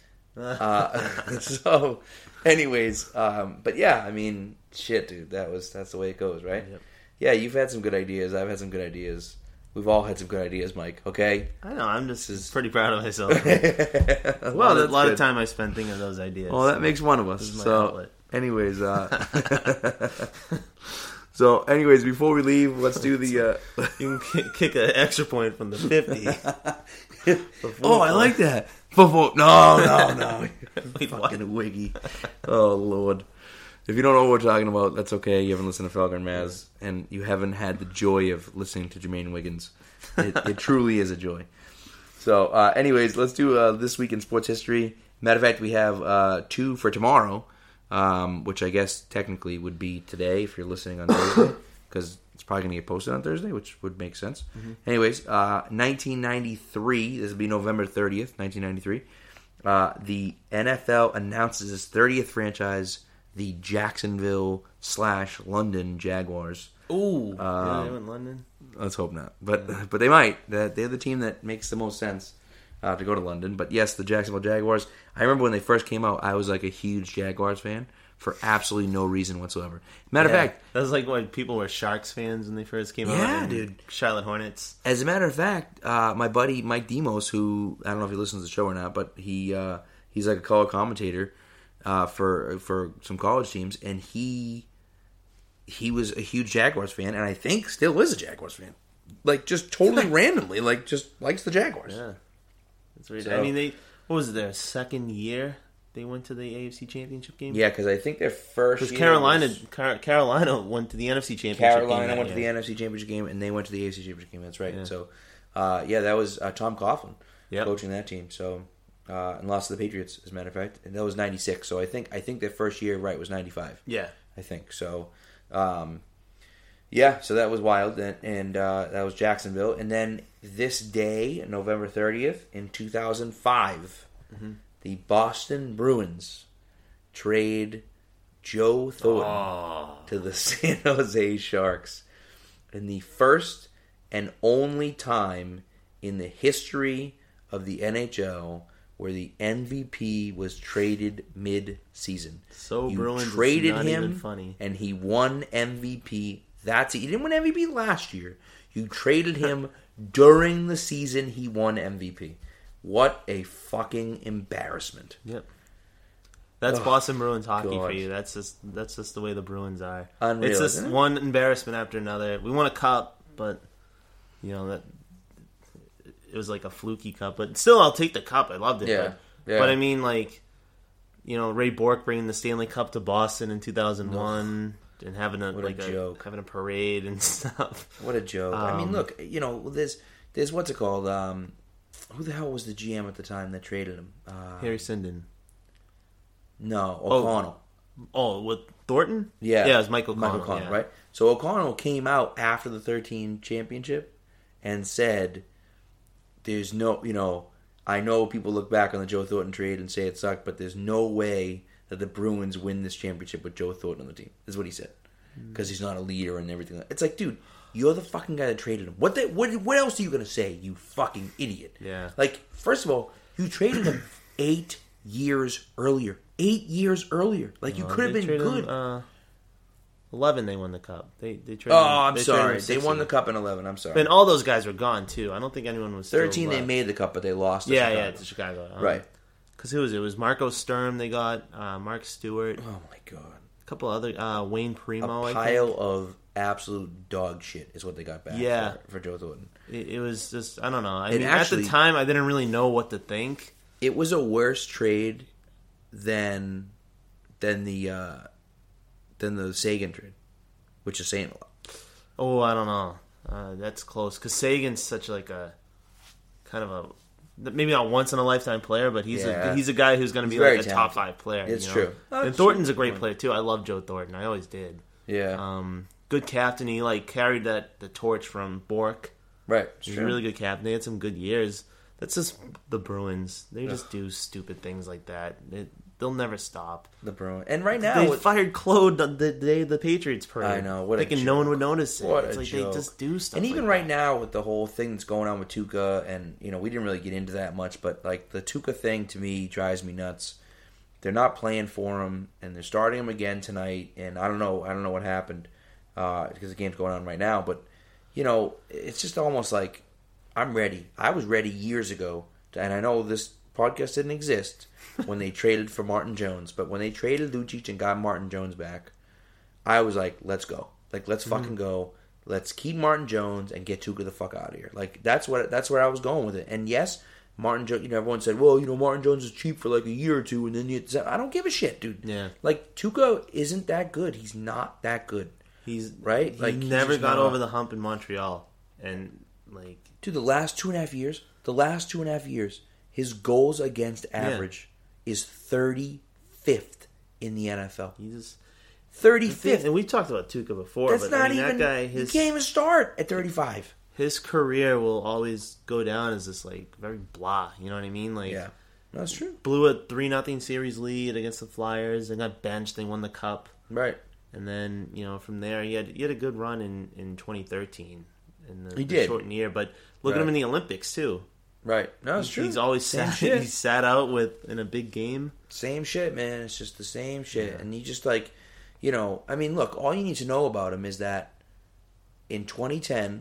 Speaker 1: Uh, so, anyways, um, but yeah, I mean, shit, dude, that was that's the way it goes, right?
Speaker 2: Yep.
Speaker 1: Yeah, you've had some good ideas. I've had some good ideas. We've all had some good ideas, Mike. Okay.
Speaker 2: I know. I'm just
Speaker 1: This is-
Speaker 2: pretty proud of myself.
Speaker 1: well,
Speaker 2: Well, a
Speaker 1: that's
Speaker 2: lot
Speaker 1: good.
Speaker 2: of time I spent thinking of those ideas.
Speaker 1: Well, that makes one of us.
Speaker 2: This is my
Speaker 1: So,
Speaker 2: outlet.
Speaker 1: anyways, uh, so, anyways, before we leave, let's do the. Uh,
Speaker 2: You can ki- kick an extra point from the fifty.
Speaker 1: oh, I like that. Football. No, no, no.
Speaker 2: Wait, what?
Speaker 1: Fucking wiggy. Oh, Lord. If you don't know what we're talking about, that's okay. You haven't listened to Falcon Maz, and you haven't had the joy of listening to Jermaine Wiggins. It, it truly is a joy. So, uh, anyways, let's do uh, This Week in Sports History. Matter of fact, we have uh, two for tomorrow, um, which I guess technically would be today if you're listening on Thursday, because it's probably going to get posted on Thursday, which would make sense. Mm-hmm. Anyways, uh, nineteen ninety-three, this will be November thirtieth, nineteen ninety-three, uh, the N F L announces its thirtieth franchise, the Jacksonville slash London Jaguars.
Speaker 2: Ooh,
Speaker 1: Um,
Speaker 2: yeah, they went London.
Speaker 1: Let's hope not, but but they might. They're the team that makes the most sense uh, to go to London. But yes, the Jacksonville Jaguars. I remember when they first came out, I was like a huge Jaguars fan for absolutely no reason whatsoever. Matter
Speaker 2: Yeah.
Speaker 1: of fact,
Speaker 2: That was like when people were Sharks fans when they first came out.
Speaker 1: Yeah,
Speaker 2: and
Speaker 1: dude.
Speaker 2: Charlotte Hornets.
Speaker 1: as a matter of fact, uh, my buddy Mike Demos, who I don't know if he listens to the show or not, but he uh, he's like a color commentator uh, for for some college teams, and he he was a huge Jaguars fan, and I think still is a Jaguars fan. like just totally randomly, like just likes the Jaguars.
Speaker 2: Yeah, that's weird.
Speaker 1: So-
Speaker 2: I mean, they what was it, their second year they went to the A F C Championship game?
Speaker 1: Yeah, because I think their first
Speaker 2: Because
Speaker 1: year
Speaker 2: Carolina,
Speaker 1: was-
Speaker 2: Car- Carolina went to the N F C Championship game.
Speaker 1: Carolina
Speaker 2: that
Speaker 1: went to the
Speaker 2: year.
Speaker 1: N F C Championship game, and they went to the A F C Championship game. That's right.
Speaker 2: Yeah.
Speaker 1: So, uh, yeah, that was uh, Tom Coughlin
Speaker 2: Yep.
Speaker 1: coaching that team. So, uh, and lost to the Patriots, as a matter of fact, and that was ninety-six. So I think I think their first year right was ninety-five.
Speaker 2: Yeah.
Speaker 1: I think so. Um, yeah, so that was wild, and, and uh, that was Jacksonville. And then this day, November thirtieth, in two thousand five,
Speaker 2: Mm-hmm.
Speaker 1: the Boston Bruins trade Joe Thornton
Speaker 2: Oh.
Speaker 1: to the San Jose Sharks in the first and only time in the history of the N H L where the M V P was traded mid-season.
Speaker 2: So
Speaker 1: you
Speaker 2: Bruins, it's
Speaker 1: traded
Speaker 2: not
Speaker 1: him,
Speaker 2: even funny.
Speaker 1: and he won M V P. That's it. He didn't win M V P last year. You traded him during the season he won M V P. What a fucking embarrassment.
Speaker 2: Yep. That's
Speaker 1: Oh,
Speaker 2: Boston Bruins hockey
Speaker 1: God.
Speaker 2: for you. That's just that's just the way the Bruins are.
Speaker 1: Unreal,
Speaker 2: it's just
Speaker 1: isn't it?
Speaker 2: one embarrassment after another. We won a cup, but you know that it was like a fluky cup. But still, I'll take the cup. I loved it.
Speaker 1: Yeah,
Speaker 2: But,
Speaker 1: yeah.
Speaker 2: but I mean, like, you know, Ray Bourque bringing the Stanley Cup to Boston in two thousand one and having a
Speaker 1: What a
Speaker 2: like a,
Speaker 1: joke.
Speaker 2: having a parade and stuff.
Speaker 1: What a joke. I mean,
Speaker 2: Um,
Speaker 1: look, you know, there's, there's what's it called? Um, who the hell was the G M at the time that traded him? Uh,
Speaker 2: Harry Sinden.
Speaker 1: no, O'Connell.
Speaker 2: Oh, with Thornton?
Speaker 1: Yeah.
Speaker 2: yeah, it was Michael
Speaker 1: Michael
Speaker 2: O'Connell,
Speaker 1: O'Connell,
Speaker 2: yeah.
Speaker 1: right? So O'Connell came out after the thirteen championship and said, there's no, you know, I know people look back on the Joe Thornton trade and say it sucked, but there's no way that the Bruins win this championship with Joe Thornton on the team. Is what he said. Because he's not a leader and everything. It's like, dude, you're the fucking guy that traded him. What they, what what else are you going to say, you fucking idiot?
Speaker 2: Yeah.
Speaker 1: Like, first of all, you traded him eight years earlier. Eight years earlier. Like, you
Speaker 2: Uh,
Speaker 1: could have
Speaker 2: they
Speaker 1: been
Speaker 2: traded
Speaker 1: good.
Speaker 2: him, uh, Eleven, they won the cup. They they traded.
Speaker 1: Oh,
Speaker 2: him-
Speaker 1: I'm
Speaker 2: they traded him
Speaker 1: sorry. They
Speaker 2: six
Speaker 1: won the
Speaker 2: years.
Speaker 1: cup in eleven. I'm sorry.
Speaker 2: And all those guys were gone too. I don't think anyone was. still
Speaker 1: thirteen, they
Speaker 2: left.
Speaker 1: made the cup, but they lost. To
Speaker 2: Yeah,
Speaker 1: Chicago.
Speaker 2: yeah, to Chicago. Um,
Speaker 1: Right.
Speaker 2: Because who was it? It was Marco Sturm. They got uh, Mark Stewart.
Speaker 1: Oh my god.
Speaker 2: A couple other uh, Wayne Primo.
Speaker 1: A
Speaker 2: I
Speaker 1: pile
Speaker 2: think.
Speaker 1: of absolute dog shit is what they got back.
Speaker 2: Yeah.
Speaker 1: for, for Joe Thornton.
Speaker 2: It, it was just I don't know. I
Speaker 1: And
Speaker 2: mean,
Speaker 1: actually-
Speaker 2: at the time, I didn't really know what to think.
Speaker 1: It was a worse trade than than the uh, than the Sagan trade, which is saying a lot.
Speaker 2: Oh, I don't know. Uh, that's close because Sagan's such like a kind of a maybe not once in a lifetime player, but he's
Speaker 1: Yeah.
Speaker 2: a he's a guy who's going to be
Speaker 1: He's very
Speaker 2: like a
Speaker 1: talented.
Speaker 2: top five player.
Speaker 1: It's
Speaker 2: you know?
Speaker 1: true. Oh,
Speaker 2: And
Speaker 1: it's
Speaker 2: Thornton's
Speaker 1: true.
Speaker 2: a great player too. I love Joe Thornton. I always did.
Speaker 1: Yeah,
Speaker 2: Um, good captain. He like carried that the torch from Bork.
Speaker 1: right. It's
Speaker 2: He's
Speaker 1: true.
Speaker 2: a really good captain. They had some good years. That's just the Bruins. They just do stupid things like that. It, they'll never stop.
Speaker 1: the Bruins. And right now,
Speaker 2: They
Speaker 1: with-
Speaker 2: fired Claude the, the day the Patriots parade.
Speaker 1: I know, what a
Speaker 2: Thinking no
Speaker 1: joke.
Speaker 2: one would notice it.
Speaker 1: What
Speaker 2: it's
Speaker 1: a
Speaker 2: like
Speaker 1: joke.
Speaker 2: they just do stuff.
Speaker 1: and even
Speaker 2: like
Speaker 1: right
Speaker 2: that.
Speaker 1: now with the whole thing that's going on with Tuca, and you know we didn't really get into that much, but like the Tuca thing to me drives me nuts. They're not playing for him, and they're starting him again tonight. And I don't know, I don't know what happened uh, because the game's going on right now. But you know, it's just almost like I'm ready. I was ready years ago, to, and I know this podcast didn't exist when they traded for Martin Jones, but when they traded Lucic and got Martin Jones back, I was like, let's go. Like, let's fucking go. Let's keep Martin Jones and get Tuca the fuck out of here. Like, that's what that's where I was going with it. And yes, Martin Jones, you know, everyone said, well, you know, Martin Jones is cheap for like a year or two, and then you, I don't give a shit, dude.
Speaker 2: Yeah.
Speaker 1: Like, Tuca isn't that good. He's not that good.
Speaker 2: He's
Speaker 1: Right?
Speaker 2: He
Speaker 1: Like, he's
Speaker 2: never
Speaker 1: just
Speaker 2: got
Speaker 1: not-
Speaker 2: over the hump in Montreal, and like
Speaker 1: Dude, the last two and a half years, the last two and a half years, his goals against average is thirty-fifth in the N F L.
Speaker 2: he just
Speaker 1: thirty-fifth.
Speaker 2: And we talked about Tuca before,
Speaker 1: That's
Speaker 2: but
Speaker 1: not
Speaker 2: I mean,
Speaker 1: even.
Speaker 2: that guy. His
Speaker 1: he can't even start at thirty-five.
Speaker 2: his career will always go down as this like very blah. You know what I mean? Like
Speaker 1: Yeah, that's true.
Speaker 2: blew a three nothing series lead against the Flyers. They got benched. They won the cup.
Speaker 1: Right.
Speaker 2: And then, you know, from there, he had he had a good run in, in twenty thirteen in the,
Speaker 1: He
Speaker 2: the
Speaker 1: did.
Speaker 2: shortened year. But look at
Speaker 1: Right.
Speaker 2: him in the Olympics too.
Speaker 1: Right. No, it's true.
Speaker 2: He's always
Speaker 1: Same
Speaker 2: sat.
Speaker 1: shit.
Speaker 2: He's sat out with in a big game.
Speaker 1: Same shit, man. It's just the same shit.
Speaker 2: Yeah.
Speaker 1: And he just like, you know, I mean, look, all you need to know about him is that in twenty ten,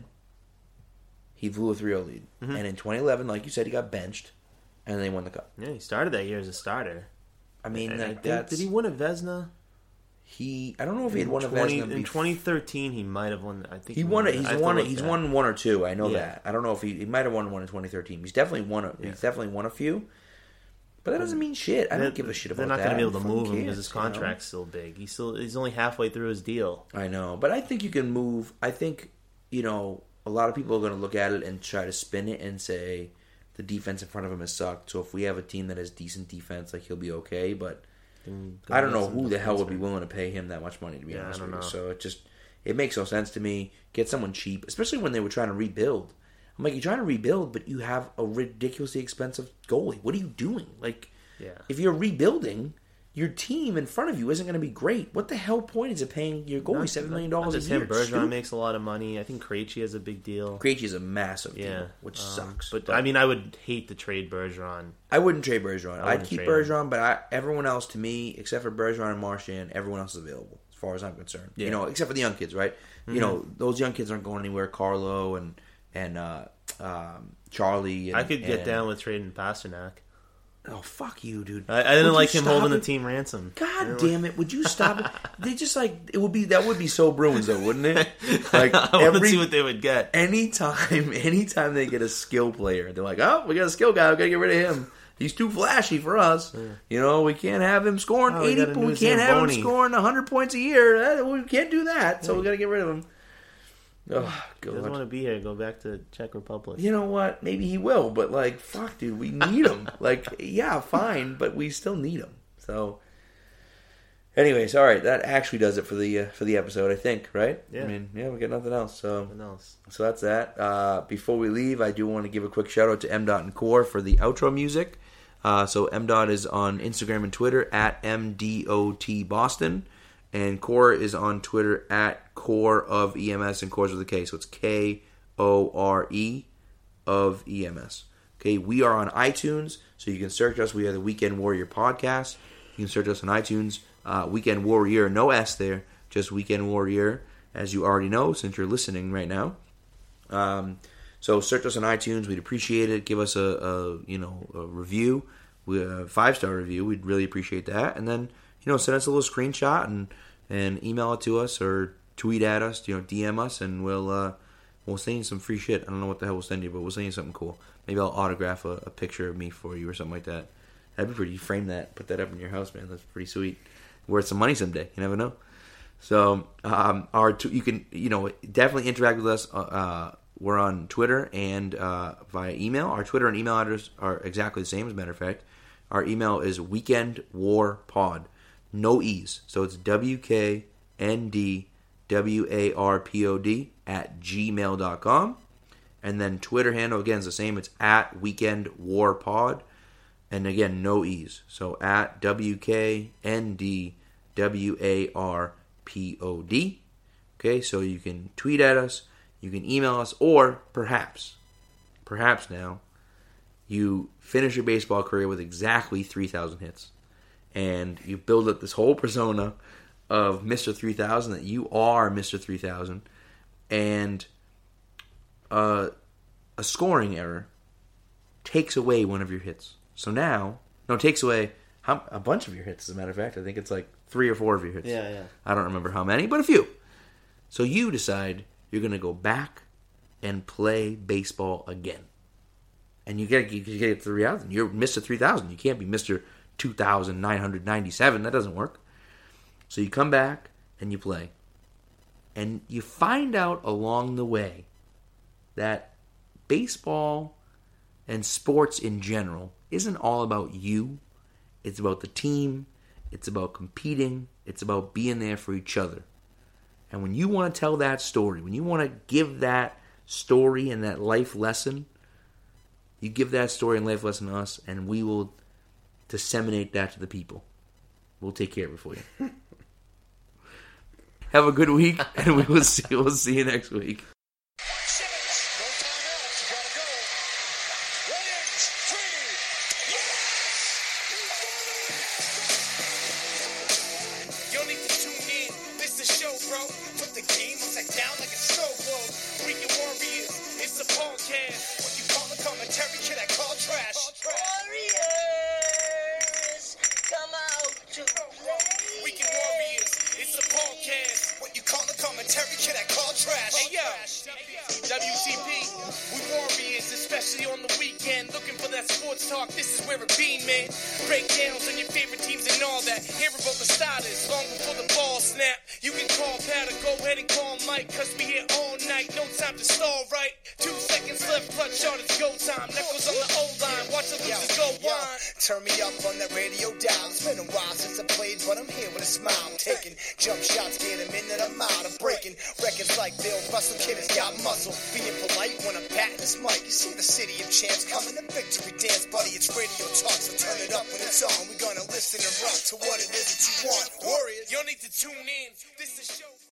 Speaker 1: he blew a three oh lead.
Speaker 2: Mm-hmm.
Speaker 1: And in twenty eleven, like you said, he got benched, and they won the cup.
Speaker 2: Yeah, he started that year as a starter.
Speaker 1: I mean,
Speaker 2: And I
Speaker 1: like,
Speaker 2: think,
Speaker 1: that's...
Speaker 2: did he win a Vezina?
Speaker 1: He, I don't know if he had won a
Speaker 2: twenty,
Speaker 1: Vezina
Speaker 2: in
Speaker 1: bef-
Speaker 2: twenty thirteen. He might have won. I think
Speaker 1: He won it. He's
Speaker 2: I have to
Speaker 1: won it.
Speaker 2: look
Speaker 1: He's
Speaker 2: that.
Speaker 1: won one or two. I know
Speaker 2: Yeah.
Speaker 1: that. I don't know if he, he might have won one in twenty thirteen. He's definitely won a.
Speaker 2: Yeah.
Speaker 1: He's definitely won a few. But that doesn't mean shit. I don't
Speaker 2: They're-
Speaker 1: give a shit about
Speaker 2: They're
Speaker 1: that.
Speaker 2: not going to be able to
Speaker 1: Who
Speaker 2: move him
Speaker 1: cares,
Speaker 2: because his
Speaker 1: you know?
Speaker 2: contract's still big. He's still he's only halfway through his deal.
Speaker 1: I know, but I think you can move. I think, you know, a lot of people are going to look at it and try to spin it and say the defense in front of him has sucked. So if we have a team that has decent defense, like he'll be okay. But
Speaker 2: Then
Speaker 1: I don't
Speaker 2: get
Speaker 1: know
Speaker 2: some
Speaker 1: who the hell would be
Speaker 2: defensemen.
Speaker 1: willing to pay him that much money, to be
Speaker 2: Yeah,
Speaker 1: honest
Speaker 2: I
Speaker 1: with
Speaker 2: don't
Speaker 1: you.
Speaker 2: know.
Speaker 1: So it just it makes no sense to me. Get someone cheap, especially when they were trying to rebuild. I'm like, you're trying to rebuild, but you have a ridiculously expensive goalie. What are you doing? Like,
Speaker 2: Yeah.
Speaker 1: if you're rebuilding, your team in front of you isn't going to be great. What the hell point is it paying your goalie
Speaker 2: Not-
Speaker 1: seven million
Speaker 2: not
Speaker 1: dollars a
Speaker 2: just
Speaker 1: year?
Speaker 2: him. Bergeron
Speaker 1: Stupid.
Speaker 2: makes a lot of money. I think Krejci has a big deal.
Speaker 1: Krejci is a massive deal,
Speaker 2: Yeah,
Speaker 1: which
Speaker 2: um,
Speaker 1: sucks.
Speaker 2: But, I mean, I would hate to trade Bergeron.
Speaker 1: I wouldn't trade Bergeron.
Speaker 2: I
Speaker 1: I'd
Speaker 2: wouldn't
Speaker 1: keep
Speaker 2: trade him.
Speaker 1: Bergeron, but I, everyone else, to me, except for Bergeron and Marchand, everyone else is available, as far as I'm concerned.
Speaker 2: Yeah.
Speaker 1: You know, except for the young kids, right?
Speaker 2: Mm-hmm.
Speaker 1: You know, those young kids aren't going anywhere. Carlo and and uh, um, Charlie. And,
Speaker 2: I could get
Speaker 1: and-
Speaker 2: down with trading Pasternak.
Speaker 1: Oh, fuck you, dude.
Speaker 2: I, I didn't
Speaker 1: Would you
Speaker 2: like him
Speaker 1: stop
Speaker 2: holding
Speaker 1: it?
Speaker 2: the team ransom.
Speaker 1: God damn it! Would you stop it? They just like it would be that would be so Bruins though, wouldn't it? Like
Speaker 2: I want to
Speaker 1: every
Speaker 2: see what they would get.
Speaker 1: anytime, anytime they get a skill player, they're like, "Oh, we got a skill guy. We gotta get rid of him. He's too flashy for us. You know, we can't have him scoring
Speaker 2: Oh, we
Speaker 1: eighty.
Speaker 2: got a
Speaker 1: We
Speaker 2: new
Speaker 1: can't have him
Speaker 2: Zamboni.
Speaker 1: scoring a hundred points a year. Uh, We can't do that. So we gotta get rid of him." Oh
Speaker 2: He doesn't want
Speaker 1: God!
Speaker 2: to be here. Go back to Czech Republic.
Speaker 1: You know what? Maybe he will, but like, fuck, dude, we need him. Like, yeah, fine, but we still need him. So. Anyways, all right, that actually does it for the uh, for the episode, I think, right?
Speaker 2: Yeah.
Speaker 1: I mean, yeah, we got nothing else. So,
Speaker 2: Nothing else.
Speaker 1: so that's that. Uh, before we leave, I do want to give a quick shout out to M Dot and Core for the outro music. Uh, so M Dot is on Instagram and Twitter at M D O T Boston, and Core is on Twitter at Core of E M S, and Core's with a K, so it's K O R E of E M S. Okay, we are on iTunes, so you can search us. We are the Weekend Warrior Podcast. You can search us on iTunes. Uh, Weekend Warrior, no S there, just Weekend Warrior, as you already know, since you're listening right now. Um, so search us on iTunes. We'd appreciate it. Give us a, a you know a review, we, a five star review. We'd really appreciate that. And then you know send us a little screenshot and and email it to us or tweet at us. You know D M us and we'll uh, we'll send you some free shit. I don't know what the hell we'll send you, but we'll send you something cool. Maybe I'll autograph a, a picture of me for you or something like that. That'd be pretty. You frame that, put that up in your house, man. That's pretty sweet. Worth some money someday. You never know. So, um, our t- you can you know definitely interact with us. Uh, uh, we're on Twitter and uh, via email. Our Twitter and email address are exactly the same. As a matter of fact, our email is Weekend War Pod, no e's. So it's W K N D W A R P O D at gmail dot com. And then Twitter handle again is the same. It's at Weekend War Pod. And again, no e's. So at W K N D W A R P O D. Okay, so you can tweet at us, you can email us, or perhaps, perhaps now, you finish your baseball career with exactly three thousand hits. And you build up this whole persona of Mister three thousand, that you are Mister three thousand. And uh, a scoring error takes away one of your hits. So now, no, it takes away how, a bunch of your hits, as a matter of fact. I think it's like three or four of your hits.
Speaker 2: Yeah, yeah.
Speaker 1: I don't remember how many, but a few. So you decide you're going to go back and play baseball again. And you get you get three thousand. You're Mister three thousand. You can't be Mister two thousand nine hundred ninety-seven. That doesn't work. So you come back and you play. And you find out along the way that baseball and sports in general isn't all about you. It's about the team. It's about competing. It's about being there for each other. And when you want to tell that story, when you want to give that story and that life lesson, you give that story and life lesson to us, and we will disseminate that to the people. We'll take care of it for you. Have a good week, and we will see. We'll see you next week.
Speaker 4: You don't need to tune in, this the show, bro. Put the game upside down like a snow globe. Weekend Warriors, it's a podcast. What you call the commentary, kid, I call trash. Warriors, come out to play. Weekend Warriors, it's sports talk, this is where it be, man. Breakdowns on your favorite teams and all that. Hear about the starters long before the ball snap. You can call Pat or go ahead and call Mike, cause we here all night, no time to stall, right? Two seconds left, clutch shot, it's go time. Knuckles on the O-line, watch the losers go wide.
Speaker 5: Turn me up on that radio dial. It's been a while since I played, but I'm here with a smile. I'm taking jump shots, get them in and I'm out. I'm breaking records like Bill Russell. Kid has got muscle. Being polite when I'm patting this mic. You see the city of champs coming to victory dance, buddy. It's radio talk, so turn it up when it's on. We're gonna listen and rock to what it is that you want. Warriors.
Speaker 4: You'll need to tune in. This is show.